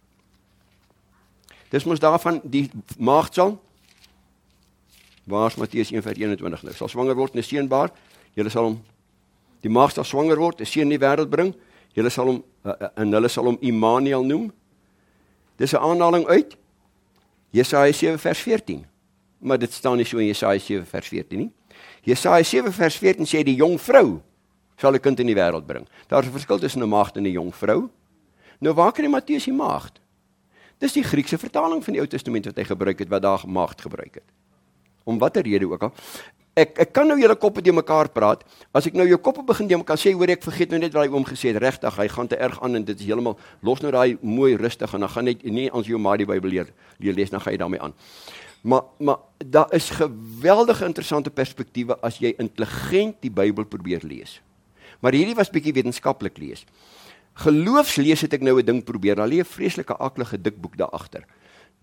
Dis mos daarvan, die maagd sal, waar is Matteus 1 vers 21 nou? Sal swanger word en 'n seun baar, die maagd sal swanger word, 'n seun in die wêreld bring, hulle sal hom Immanuel noem. Dis 'n aanhaling uit Jesaja 7 vers 14. Maar dit staan nie so in Jesaja 7 vers 14 nie. Jesaja 7 vers 14 sê die jong vrou sal 'n kind in die wêreld bring. Daar is 'n verskil tussen 'n maagd en 'n jong vrou. Nou waar kry Matteus die maagd? Dis die Griekse vertaling van die Ou Testament wat hy gebruik het, wat daar maagd gebruik het. Om watter rede ook al. Ek kan nou julle koppe te mekaar praat, as ek nou jou koppe begin te mekaar sê, hoor ek vergeet nou net wat hy oom gesê het, regtig, hy gaan te erg aan, en dit is heeltemal, los nou daai mooi rustig, en dan gaan net, nie as jou maar die Bybel leer lees, dan gaan jy daarmee aan. Maar daar is geweldige interessante perspektiewe, as jy intelligent die Bybel probeer lees. Maar hierdie was bietjie wetenskaplik lees. Geloofslees het ek nou 'n ding probeer, daar lê 'n vreeslike akelige dik boek daar agter.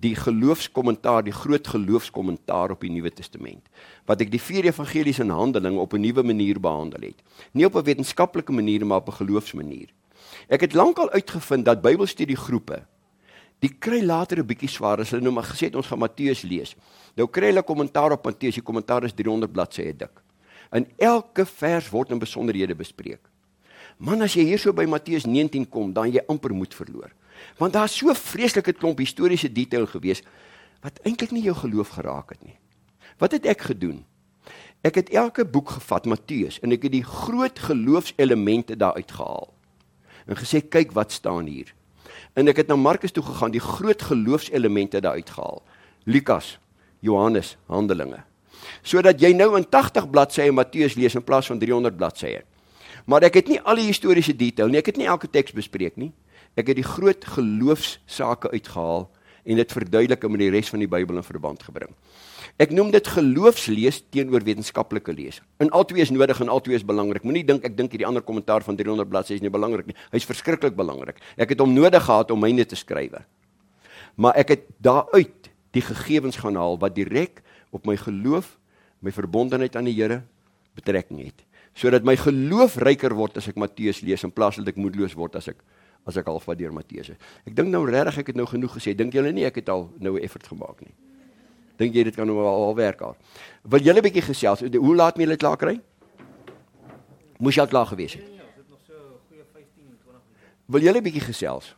die geloofskommentaar, die groot geloofskommentaar op die Nuwe Testament, wat ek die 4 evangelies in Handelinge op 'n nuwe manier behandel het. Nie op 'n wetenskaplike manier, maar op 'n geloofsmanier. Ek het lankal uitgevind dat Bybelstudiegroepe, die kry later 'n bietjie swaar, as hulle nou maar gesê het, ons gaan Matteus lees. Nou kry hulle kommentaar op Matteus, die kommentaar is 300 bladsye dik. En elke vers word in besonderhede bespreek. Man, as jy hier so by Matteus 19 kom, dan jy amper moed verloor. Want daar is so vreeslike klomp historiese detail gewees, wat eintlik nie jou geloof geraak het nie. Wat het ek gedoen? Ek het elke boek gevat, Matteus, en ek het die groot geloofselemente daaruit gehaal. En gesê, kyk wat staan hier. En ek het na Markus toe gegaan, die groot geloofselemente daaruit gehaal. Lukas, Johannes, Handelinge. Sodat jy nou in 80 bladsye Matteus lees in plaas van 300 bladsye. Maar ek het nie al die historiese detail nie, ek het nie elke teks bespreek nie. Ek het die groot geloofsake uitgehaal en dit verduidelik en met die res van die Bybel in verband gebring. Ek noem dit geloofslees teenoor wetenskaplike lees. En albei is nodig en albei is belangrik. Moenie dink ek dink hierdie ander kommentaar van 300 bladsye is nie belangrik nie. Hy's verskriklik belangrik. Ek het hom nodig gehad om myne te skrywe. Maar ek het daaruit die gegevens gaan haal wat direk op my geloof, my verbondenheid aan die Here betrekking het. Sodat my geloof ryker word as ek Matteus lees in plaas dat ek moedeloos word as ek halfpad deur Matteus is. Ek dink nou regtig ek het nou genoeg gesê. Dink julle nie ek het al nou 'n effort gemaak nie? Dink jy dit kan nou al werk al? Wil julle 'n bietjie gesels? Hoe laat moet julle klaar kry? Moes jy al klaar gewees het? Nee, ons het nog so 'n goeie 15 en 20 minute. Wil julle 'n bietjie gesels?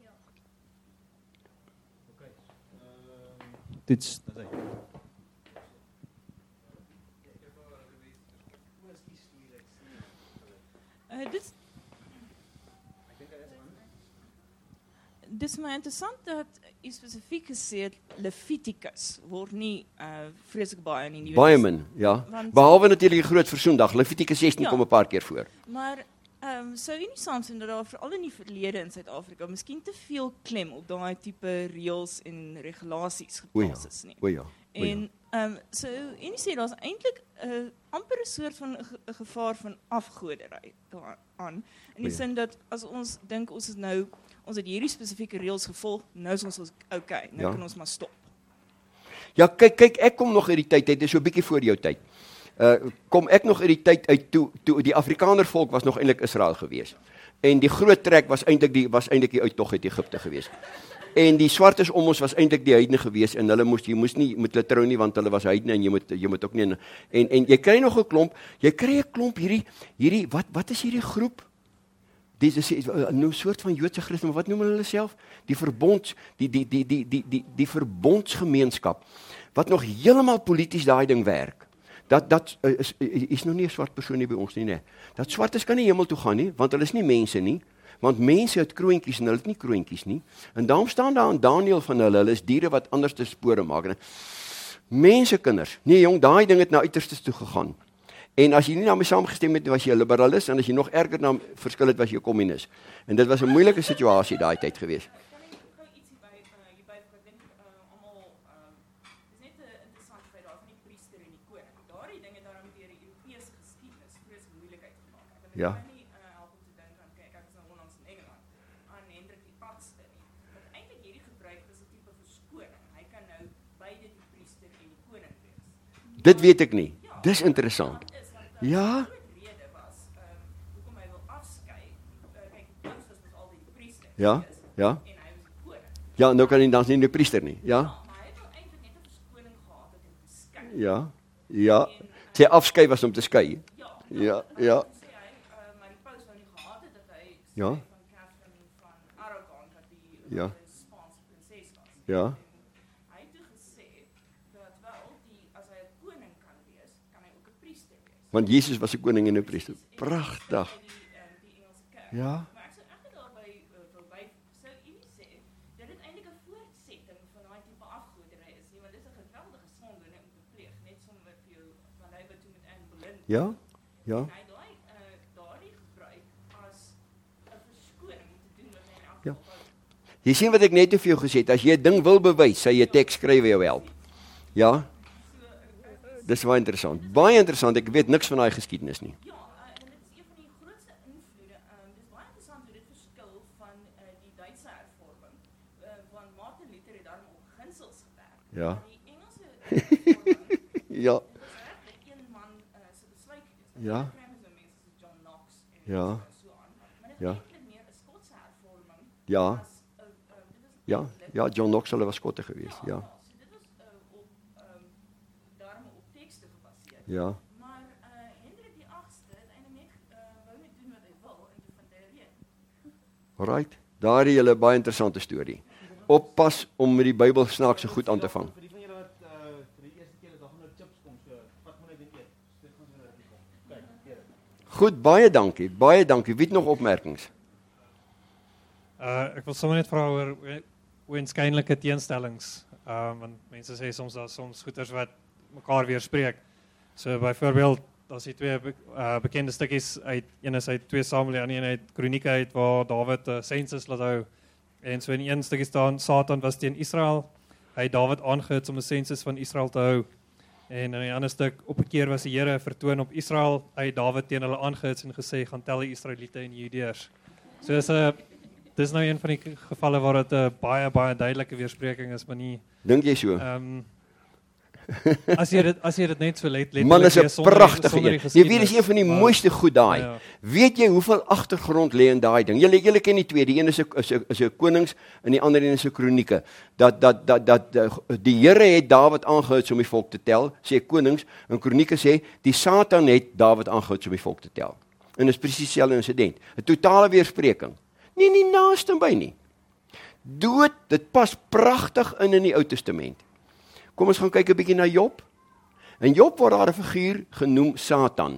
Okay. Dit's Dit is maar interessant dat u spesifiek gesê het Levitikus word nie vreeslik baie in die Nuwe Baie min, ja. Want- Behalwe natuurlik die groot versoendag. Levitikus 16 Ja. kom 'n paar keer voor. Maar sou u nie saamstem dat daar veral in die verlede in Suid-Afrika miskien te veel klem op daai tipe reëls en regulasies geplaas is nie? O ja. En so u nie sê daar's eintlik 'n amper 'n soort van 'n gevaar van afgoderry daaraan. In die Ja. sin dat as ons dink ons het hierdie spesifieke reëls gevolg, nou is ons okay, nou Ja. kan ons maar stop. Ja, kyk, ek kom nog uit die tyd, dit is so 'n bietjie voor jou tyd. Kom ek nog uit die tyd uit toe die Afrikaner volk was nog eintlik Israel gewees. En die groot trek was eintlik die uittog uit Egipte gewees. En die swartes om ons was eintlik die heidene gewees en jy moes nie met hulle trou nie want hulle was heidene en jy moet ook nie en jy kry nog 'n klomp, hierdie wat is hierdie groep? Dis is 'n soort van Joodse Christen, maar wat noem hulle self? Die verbondsgemeenskap wat nog heeltemal polities daai ding werk. Dat is nog nie 'n swart persoon nie by ons nie, nee. Dat swartes kan nie hemel toe gaan nie, want hulle is nie mense nie. Want mense het kroontjies en hulle het nie kroontjies nie. En daarom staan daar in Daniël van hulle is diere wat anders te spore maak. Mense kinders. Nee jong, daai ding het na uiterstes toe gegaan. En as jy nie na my saamgestem het, was jy 'n liberalis en as jy nog erger na verskil het, was jy 'n kommunis. En dit was 'n moeilike situasie daai tyd gewees. Kan ek gou ietsie by ek dink almal dis net 'n interessante feit daar van die priester en die koning. Daardie dinge daarom deur die Europese geskiedenis vreeslik moeilikheid gemaak. Ek Ja. kan nie help om te dink aan kyk ek is nou onlangs in Engeland aan Hendrik die Patste nie. Wat eintlik hierdie gebruik is 'n tipe verskoning. Hy kan nou beide die priester en die koning wees. Dit weet ek nie. Dis interessant. Ja. Die groot rede was hoekom hy wil afskei. Kyk, Paus was mos altyd die priester. Ja, gewees, ja. En hy was die koning. Ja, nou kan hy dan nie 'n priester nie. Ja. Maar hy het wel eintlik net 'n verskoning gehad dat hy te skei. Ja. Ja. Sy afskei was om te skei. Ja, ja. Sê hy, maar die paus wou nie gehad het dat hy Ja. van Catherine van Aragon wat die Ja. Spaanse prinses was. Ja. En hy het toe gesê dat wel as hy 'n koning kan wees, kan hy ook 'n priester wees. Want Jesus was 'n koning en 'n priester. Pragtig. Die Engelse kerk. Ja. Maar ek sou regtig daarby wil sou u nie sê dat dit eintlik 'n voortsetting van daai tipe afgoderry is nie, want dit is 'n geweldige sonde om te pleeg, net sommer vir jou van hy wat toe met Anne Boleyn. Ja. Ja. En hy daardie gebruik as 'n verskoning om te doen wat hy in elk Ja. geval wou. Jy sien wat ek net te veel gesê het. As jy 'n ding wil bewys, sê jy teks skrywe jou help. Ja. Dis baie interessant. Baie interessant. Ek weet niks van daai geskiedenis nie. Ja, en dit is een van die grootste invloede. Dis baie interessant hoe dit verskil van die Duitse hervorming. Want Martin Luther het daarom op beginsel Ja. Die Engelse vertaling Ja. was regtig een man se besluit gewees. Ja. Dan kry jy so mense soos John Knox en Ja. so aan. Maar dit Ja. is eintlik meer 'n Skotse hervorming Ja. as dit is Ja. eintlik- Ja, John Knox hulle was skotte geweest. Ja. so dit was op daarom op tekste gebaseer. Ja. Maar Hendrik die 8ste het eintlik net wou net doen wat hy wil en toe vind hy 'n reën. Right. Daar is 'n baie interessante storie. Oppas om met die Bybel snaakse goed aan te vang. Vir die van julle wat vir die eerste keer is, daar gaan nou chips kom, so vat maar net en eet. Dit gaan so net kom. Kyk, hier. Goed, baie dankie. Baie dankie. Wie het nog opmerkings? Ek wil sommer net vra oor oënskynlike teenstellings. Want mense sê soms daar soms goeters wat mekaar weerspreek. So byvoorbeeld, daar's die twee bekende stukkies uit, een is uit 2 Samuel, en die een uit Kronieke uit waar Dawid 'n sensus laat hou. En so in een stukkie staan Satan was teen Israel. Hy het Dawid aangehits om 'n sensus van Israel te hou. En in 'n ander stuk, op 'n keer was die Here vertoon op Israel. Hy het Dawid teen hulle aangehits en gesê, gaan tel die Israeliete en die Judeërs. So dis nou een van die gevalle waar dit 'n baie duidelike weerspreking is, maar nie Dink jy so? as jy dit net so letterlik Man, is 'n lees sonder pragtige die een. Jy geskiedenis. weet, dis een van die Maar- mooiste goed daai. Ja. Weet jy hoeveel agtergrond lê in daai ding? Julle ken die twee. Die een is 'n konings en die ander een is 'n kronieke. Dat die Here het Dawid aangehits om die volk te tel, sê konings, en kronieke sê die Satan het Dawid aangehits om die volk te tel. En dis presies dieselfde insident. 'n Totale weerspreking. Nie naaste by nie. Dood, dit pas pragtig in die Ou Testament. Kom ons gaan kyk 'n bietjie na Job. En Job word daar 'n figuur genoem Satan.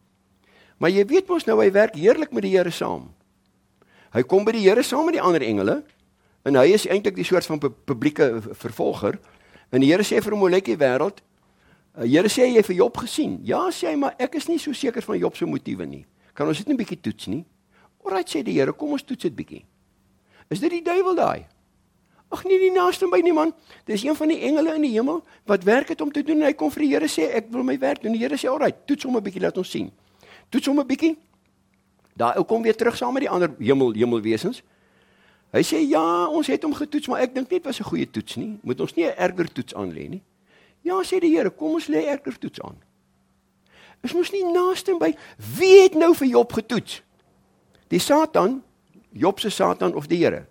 Maar jy weet mos nou, hy werk heerlik met die Here saam. Hy kom by die Here saam met die ander engele, en hy is eintlik die soort van publieke vervolger. En die Here sê vir hom, hoe lyk die wêreld? Here sê, jy vir Job gesien? Ja, sê hy, maar ek is nie so seker van Job se motiewe nie. Kan ons dit 'n bietjie toets nie? Alright, sê die Here, kom ons toets dit bietjie. Is dit die duiwel daai? Ag nee, die naaste by nie man. Dis een van die engele in die hemel wat werk het om te doen en hy kom vir die Here sê ek wil my werk doen. Die Here sê alright, toets hom 'n bietjie, laat ons sien. Toets hom 'n bietjie. Daai ou kom weer terug saam met die ander hemelwesens. Hy sê ja, ons het hom getoets, maar ek dink nie dit was 'n goeie toets nie. Moet ons nie 'n erger toets aan lê nie. Ja, sê die Here, kom ons lê erger toets aan. Is mos nie naaste by. Wie het nou vir Job getoets? Die Satan, Job se Satan of die Here?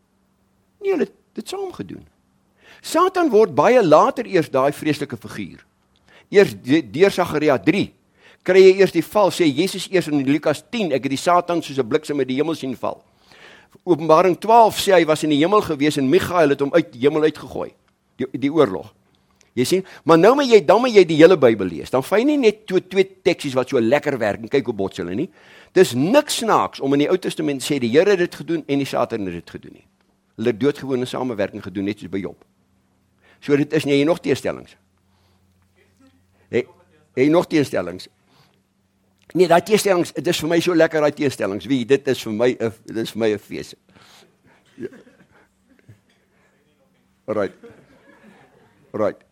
Nee, hulle het dit saam gedoen. Satan word baie later eers daai vreeslike figuur. Eers deur Sagaria 3 kry jy eers die val, sê Jesus eers in Lukas 10, ek het die Satan soos 'n bliksem uit die hemel sien val. Openbaring 12 sê hy was in die hemel gewees en Michael het hom uit die hemel uitgegooi. Die oorlog. Jy sien, maar nou moet jy die hele Bybel lees. Dan vat jy nie net twee teksies wat so lekker werk en kyk hoe bots hulle nie. Dis niks snaaks om in die Ou Testament sê die Here het dit gedoen en die Satan het dit gedoen nie. Hulle het doodgewone samewerking gedoen net soos by Job. So dit is nie, jy nog teestellings. Jy nog teestellings. Nee, daai teestellings, dit is vir my so lekker daai teestellings. Wie, dit is vir my 'n fees. Ja. Alright. Alright.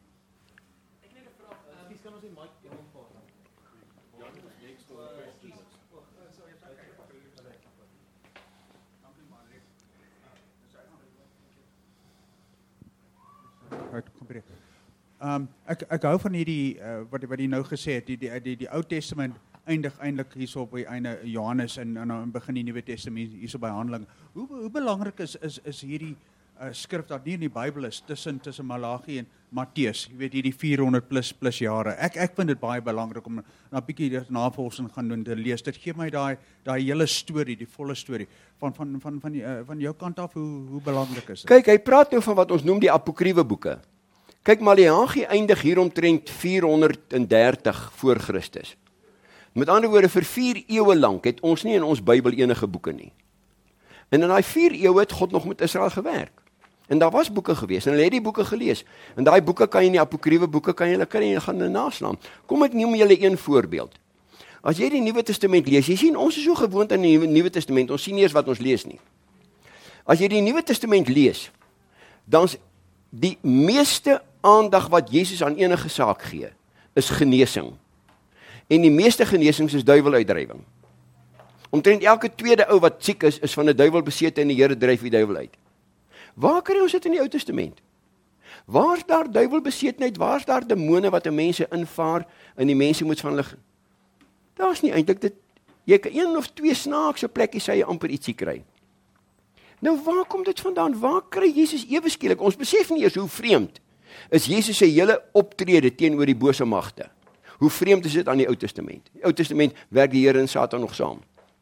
Ek hou van hierdie wat jy nou gesê het, die Ou Testament eindig eintlik hierso op by einde Johannes en dan begin die Nuwe Testament hierso by Handelinge. Hoe belangrik is hierdie skrif dat nie in die Bybel is tussen Malagi en Matteus, jy weet hierdie 400 plus jare. Ek vind dit baie belangrik om 'n bietjie navorsing gaan doen, te lees. Dit gee my daai hele storie, die volle storie van jou kant af, hoe belangrik is dit? Kyk, hy praat nou van wat ons noem die apokriewe boeke. Kyk, Maleagi eindig hier omtrent 430 voor Christus. Met ander woorde, vir 4 eeue lank het ons nie in ons Bybel enige boeke nie. En in daai 4 eeue het God nog met Israel gewerk. En daar was boeke gewees, en hulle het die boeke gelees. En daai boeke kan jy nie, apokriewe boeke kan jy kry en jy gaan naslaan. Kom ek neem julle een voorbeeld. As jy die Nuwe Testament lees, jy sien ons is so gewoond aan die Nuwe Testament, ons sien nie eers wat ons lees nie. As jy die Nuwe Testament lees, dan die meeste aandag wat Jesus aan enige saak gee, is genesing. En die meeste genesings is duiweluitdrywing. Omtrent elke tweede ou wat siek is van 'n duiwel besete en die Here dryf die duiwel uit. Waar kry ons dit in die Ou Testament? Waar's daar duiwelbesetenheid? Waar's daar demone wat 'n mense invaar en die mense moet van hulle... Daar's nie eintlik dit. Jy kan 1 of 2 snaakse plekkies sê jy amper ietsie kry. Nou waar kom dit vandaan? Waar kry Jesus ewe skielik? Ons besef nie eers hoe vreemd is Jesus se hele optrede teenoor die bose magte. Hoe vreemd is dit aan die Ou Testament? Die Ou Testament werk die Here en Satan nog saam.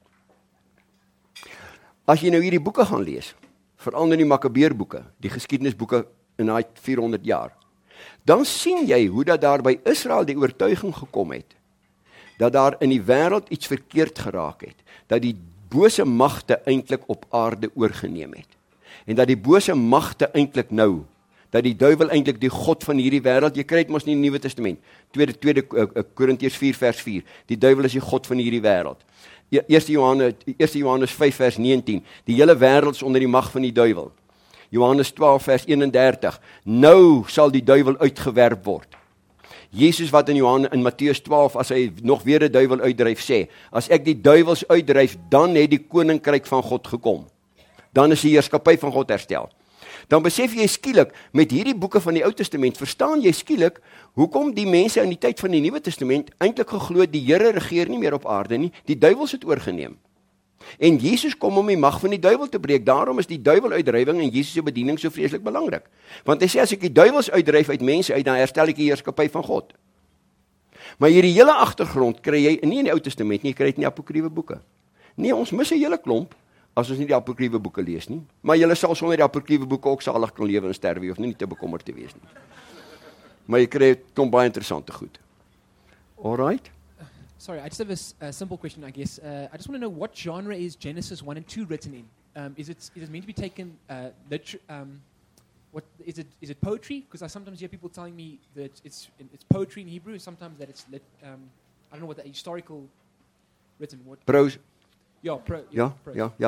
As jy nou hierdie boeke gaan lees, veral nou die Makabeerboeke, die geskiedenisboeke in daai 400 jaar, dan sien jy hoe dat daar by Israel die oortuiging gekom het, dat daar in die wêreld iets verkeerd geraak het, dat die bose magte eintlik op aarde oorgeneem het, en dat die bose magte eintlik nou, dat die duiwel eintlik die God van hierdie wêreld, jy kry dit mos nie in die Nuwe Testament, 2 Korintiërs 4 vers 4, die duiwel is die God van hierdie wêreld. 1 Johannes 5 vers 19, die hele wêreld is onder die mag van die duiwel. Johannes 12 vers 31, nou sal die duiwel uitgewerp word. Jesus wat in Matteus 12, as hy nog weer 'n duiwel uitdryf, sê, as ek die duiwels uitdryf, dan het die koninkryk van God gekom. Dan is die heerskappy van God herstel. Dan besef jy skielik, met hierdie boeke van die Ou Testament, verstaan jy skielik, hoekom die mense in die tyd van die Nuwe Testament eintlik geglo het, die Here regeer nie meer op aarde nie, die duiwels het oorgeneem. En Jesus kom om die mag van die duiwel te breek, daarom is die duiweluitdrywing en Jesus se bediening so vreeslik belangrik. Want hy sê, as ek die duiwels uitdryf uit mense uit, dan herstel ek die heerskappy van God. Maar hierdie hele agtergrond kry jy nie in die Ou Testament nie, jy kry dit in die apokriewe boeke. Nee, ons mis 'n hele klomp, as ons nie die apokriewe boeke lees nie. Maar julle sal sonder die apokriewe boeke ook salig kan lewe en sterwe, jy hoef nie te bekommerd te wees nie. Maar jy kry kom baie interessante goed. Alright? Sorry, I just have a simple question, I guess. I just want to know, what genre is Genesis 1 and 2 written in? Is it meant to be taken what is it poetry? Because I sometimes hear people telling me that it's poetry in Hebrew, and sometimes that it's I don't know what the historical written. What Prose. Yeah, prose. Ja.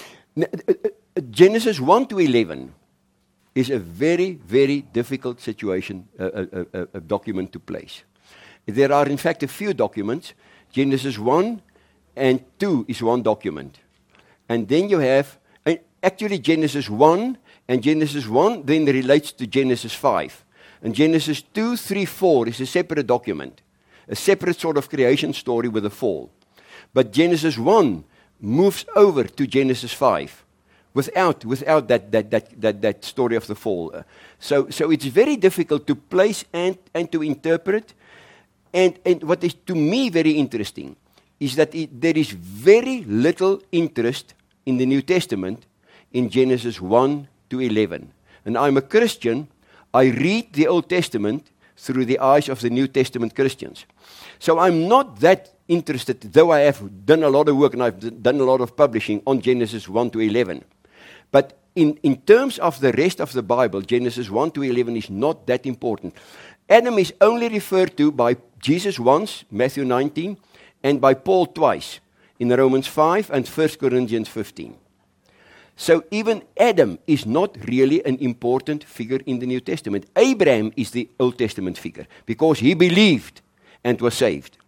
Genesis 1 to 11 is a very, very difficult situation, a document to place. There are in fact a few documents. Genesis 1 and 2 is one document. And then you have, actually Genesis 1 and Genesis 1 then relates to Genesis 5. And Genesis 2, 3, 4 is a separate document. A separate sort of creation story with a fall. But Genesis 1 moves over to Genesis 5 without that story of the fall. So it's very difficult to place and to interpret. And what is to me very interesting is that there is very little interest in the New Testament in Genesis 1 to 11. And I'm a Christian. I read the Old Testament through the eyes of the New Testament Christians. So I'm not that interested, though I have done a lot of work and I've done a lot of publishing on Genesis 1 to 11. But in terms of the rest of the Bible, Genesis 1 to 11 is not that important. Adam is only referred to by Jesus once, Matthew 19, and by Paul twice, in Romans 5 and 1 Corinthians 15. So even Adam is not really an important figure in the New Testament. Abraham is the Old Testament figure, because he believed and was saved.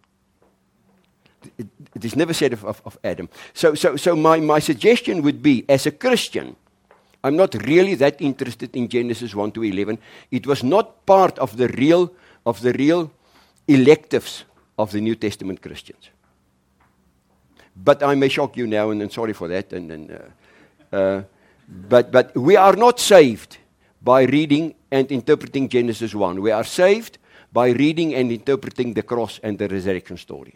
It is never said of Adam. So my suggestion would be, as a Christian, I'm not really that interested in Genesis 1 to 11. It was not part of the real electives of the New Testament Christians. But I may shock you now, and sorry for that. But we are not saved by reading and interpreting Genesis 1. We are saved by reading and interpreting the cross and the resurrection story.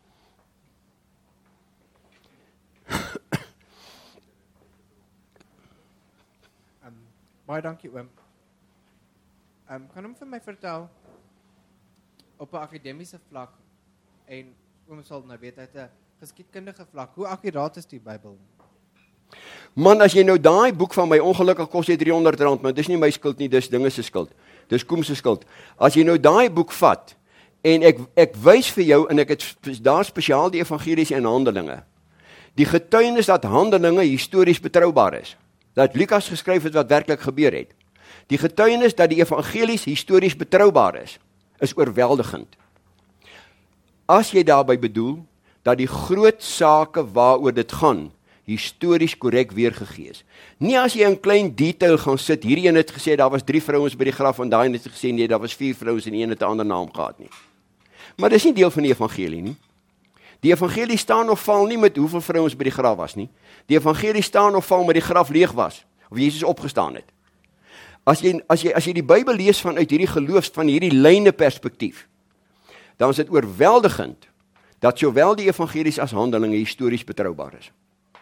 Baie dankie oom. Kan hom vir my vertel op 'n akademiese vlak en oom sal nou weet uit 'n geskiedkundige vlak, hoe akkuraat is die Bybel? Man, as jy nou daai boek van my, ongelukkig kos jy R300, maar dis nie my skuld nie, dis dinge se skuld. Dis Koem se skuld. As jy nou daai boek vat en ek wys vir jou, en ek het daar spesiaal die evangelies en Handelinge. Die getuienis dat Handelinge histories betroubaar is. Dat Lukas geskryf het wat werklik gebeur het. Die getuienis dat die evangelies histories betroubaar is oorweldigend. As jy daarby bedoel, dat die groot sake waaroor dit gaan, histories korrek weergegee is. Nie as jy in klein detail gaan sit, hierdie een het gesê, daar was 3 vrouens by die graf, en daai een het gesê, nee, daar was 4 vrouens, en die een het 'n ander naam gehad nie. Maar dis nie deel van die evangelie nie. Die evangelie staan of val nie met hoeveel vrouens by die graf was nie. Die evangelie staan of val met die graf leeg was, of Jesus opgestaan het. As jy die Bybel lees vanuit hierdie geloofs, van hierdie lyne perspektief, dan is dit oorweldigend, dat sowel die evangelies as Handelinge histories betroubaar is.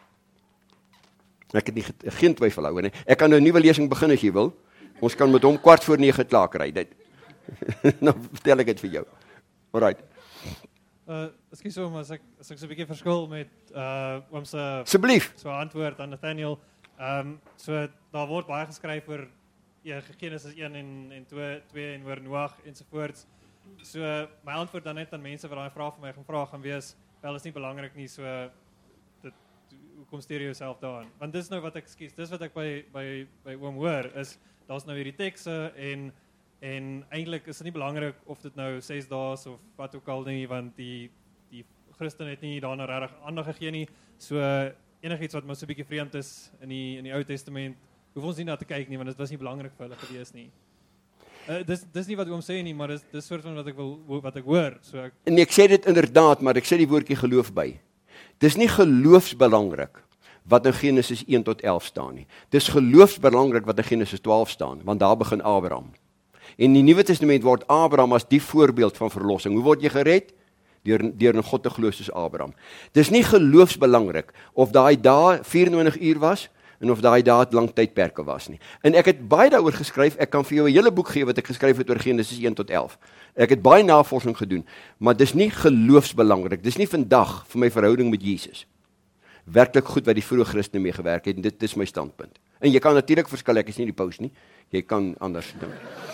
Ek het geen twyfel oor nie. Ek kan nou 'n nuwe lesing begin as jy wil. Ons kan met hom 8:45 klaar kry. Dit. Nou vertel ek dit vir jou. Alright. Ekskuus oom, as ek so 'n bietjie verskil met oom se Asseblief. so antwoord aan Nathaniel. So daar word baie geskryf oor Genesis 1 en 2 en oor Noag ensovoorts. So my antwoord dan net aan mense wat daai vraag vir my gaan vra gaan wees, wel is nie belangrik nie, so hoekom steur jy jouself daaraan? Want dis nou wat ek dis wat ek by oom hoor, is daar's nou hierdie tekste en eintlik is dit nie belangrik of dit nou 6 dae is of wat ook al nie, want die Christen het nie daarna regtig aandag gegee nie. So enigiets wat my so 'n bietjie vreemd is in die Ou Testament, hoef ons nie na te kyk nie, want dit was nie belangrik vir hulle gewees nie. Dis nie wat oom sê nie, maar dis soort van wat ek hoor. So En ek sê dit inderdaad, maar ek sê die woordjie geloof by. Dis nie geloofsbelangrik wat in Genesis 1 tot 11 staan nie. Dis geloofsbelangrik wat in Genesis 12 staan, want daar begin Abraham. In die Nuwe Testament word Abraham as die voorbeeld van verlossing. Hoe word jy gered? Deur in God te glo soos Abraham. Dis nie geloofsbelangrik of daai dae 24 uur was, en of daai dae lang tydperke was nie. En ek het baie daaroor geskryf, ek kan vir jou 'n hele boek gee wat ek geskryf het oor Genesis 1 tot 11. Ek het baie navorsing gedoen, maar dis nie geloofsbelangrik, dis nie vandag vir my verhouding met Jesus. Werklik goed wat die vroeë Christene mee gewerk het, en dit is my standpunt. En jy kan natuurlik verskil, ek is nie die paus nie, jy kan anders dink.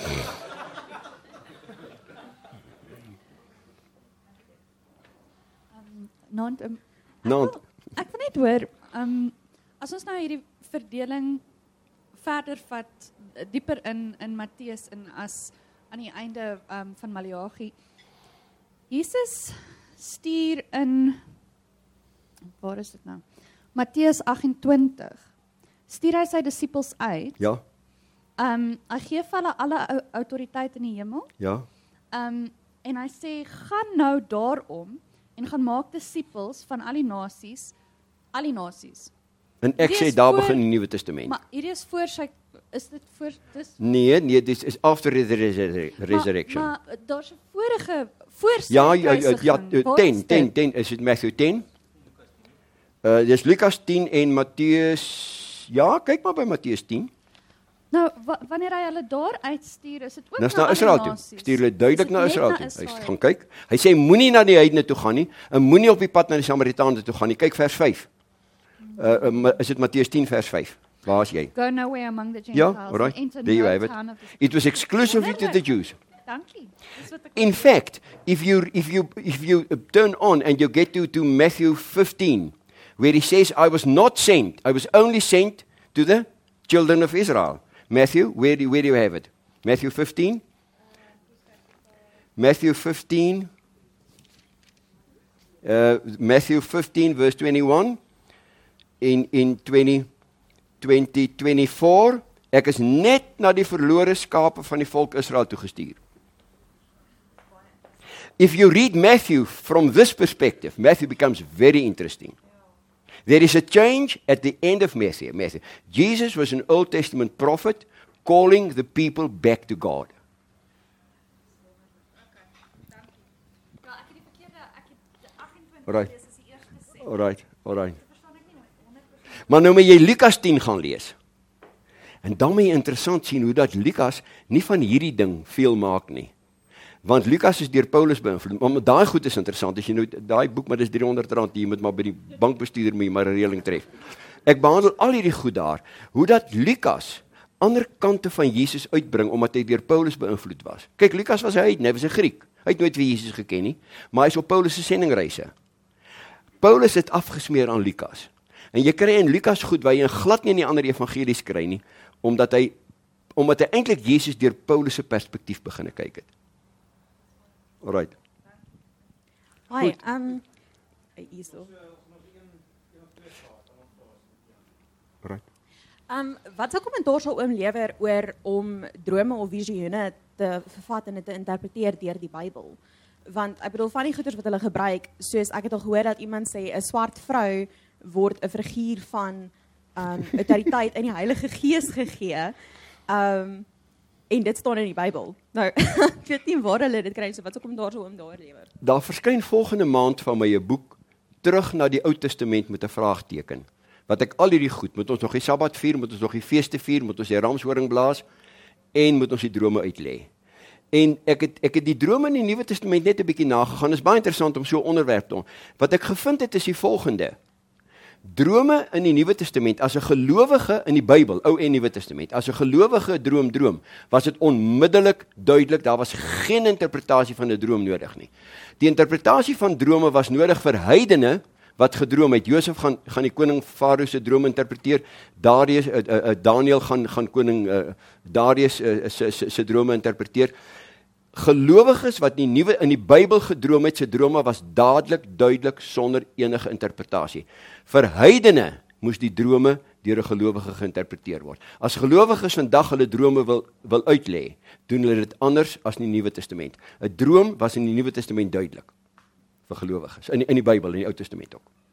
Ek wil net hoor, as ons nou hierdie verdeling verder vat, dieper in Matteus en as aan die einde van Maleagi, Jesus stuur in, waar is dit nou? Matteus 28, stuur hy sy disippels uit. Ja. Hy gee vir hulle alle autoriteit in die hemel. Ja. En hy sê, gaan nou daarom en gaan maak disippels van al die nasies. En ek sê daar begin die Nuwe Testament. Maar hierdie is voor sy, is dit voor, dis... Nee, dit is after the resurrection. Maar daar's 'n vorige, voor sy Ja, kruisiging. Waar is dit? 10, is dit Matthew 10? Dis Lukas 10 en Matteus, ja, kyk maar by Matteus 10. Nou, wanneer hy hulle daar uitstuur, is dit ook Dis na na alle Israel toe. nasies. Stuur hulle duidelik Is dit na net Israel na toe. Hy Israel? gaan kyk. Hy sê moenie na die heidene toe gaan nie, en moenie op die pad na die Samaritane toe gaan nie. Kyk vers 5. Is dit Matteus 10 vers 5? Waar is jy? Go nowhere among the Ja, Gentiles. alright. and enter There you no have it. town of the- It was exclusively to the Jews. Dankie. Dis wat ek In fact, if you turn on and you get to Matthew 15, where he says, I was not sent, I was only sent to the children of Israel. Matthew, where do you have it? Matthew 15? Matthew 15, Matthew 15 verse 21, in 24, ek is net na die verlore skape van die volk Israel toegestuur. If you read Matthew from this perspective, Matthew becomes very interesting. There is a change at the end of Matthew. Jesus was an Old Testament prophet calling the people back to God. Ja, ek het die verkeerde, ek het 28 Alright. gelees as die eerste sê. Alright. Maar nou moet jy Lukas 10 gaan lees. En dan moet jy interessant sien hoe dat Lukas nie van hierdie ding veel maak nie. Want Lukas is deur Paulus beïnvloed. Maar daai goed is interessant. As jy nou daai boek, maar dis R300, jy moet maar by die bankbestuurder moet jy maar 'n reëling tref. Ek behandel al hierdie goed daar, hoe dat Lukas ander kante van Jesus uitbring omdat hy deur Paulus beïnvloed was. Kyk, Lukas was hy was 'n Griek. Hy het nooit vir Jesus geken nie, maar hy is op Paulus se sendingreise. Paulus het afgesmeer aan Lukas. En jy kry in Lukas goed waar jy in glad nie in die ander evangelies kry nie, omdat hy eintlik Jesus deur Paulus se perspektief begin kyk het. Alright. Hi, hierso. Right. Wat se kommentaar sal oom lewer oor om drome of visioene te vervat en dit te interpreteer deur die Bybel? Want ek bedoel van die goeders wat hulle gebruik, soos ek het al gehoor dat iemand sê 'n swart vrou word 'n figuur van autoriteit in die Heilige Gees gegee. En dit staan in die Bybel. Nou, ek weet nie waar hulle dit kry, so wat se kommentaar sou oom daar lewer? Daar verskyn volgende maand van my 'n boek terug na die Ou Testament met 'n vraagteken. Wat ek al hierdie goed, moet ons nog die Sabbat vier, moet ons nog die feeste vier, moet ons die ramshoring blaas en moet ons die drome uitlê. En ek het die drome in die Nuwe Testament net 'n bietjie nagegaan. Dit is baie interessant om so 'n onderwerp te doen. Wat ek gevind het is die volgende. Drome in die Nuwe Testament, as 'n gelowige in die Bybel, Ou en Nuwe Testament, as 'n gelowige droom, was dit onmiddellik duidelik, daar was geen interpretasie van 'n droom nodig nie. Die interpretasie van drome was nodig vir heidene wat gedroom het. Josef gaan die koning Farao se droom interpreteer. Daniël gaan koning Darius se drome interpreteer. Gelowiges wat in die Bybel gedroom het, se drome was dadelik, duidelik, sonder enige interpretasie. Vir heidene moes die drome deur 'n gelowige geïnterpreteer word. As gelowiges vandag hulle drome wil uitlê, doen hulle dit anders as in die Nuwe Testament. 'n Droom was in die Nuwe Testament duidelik vir gelowiges, in die Bybel, in die Ou Testament ook.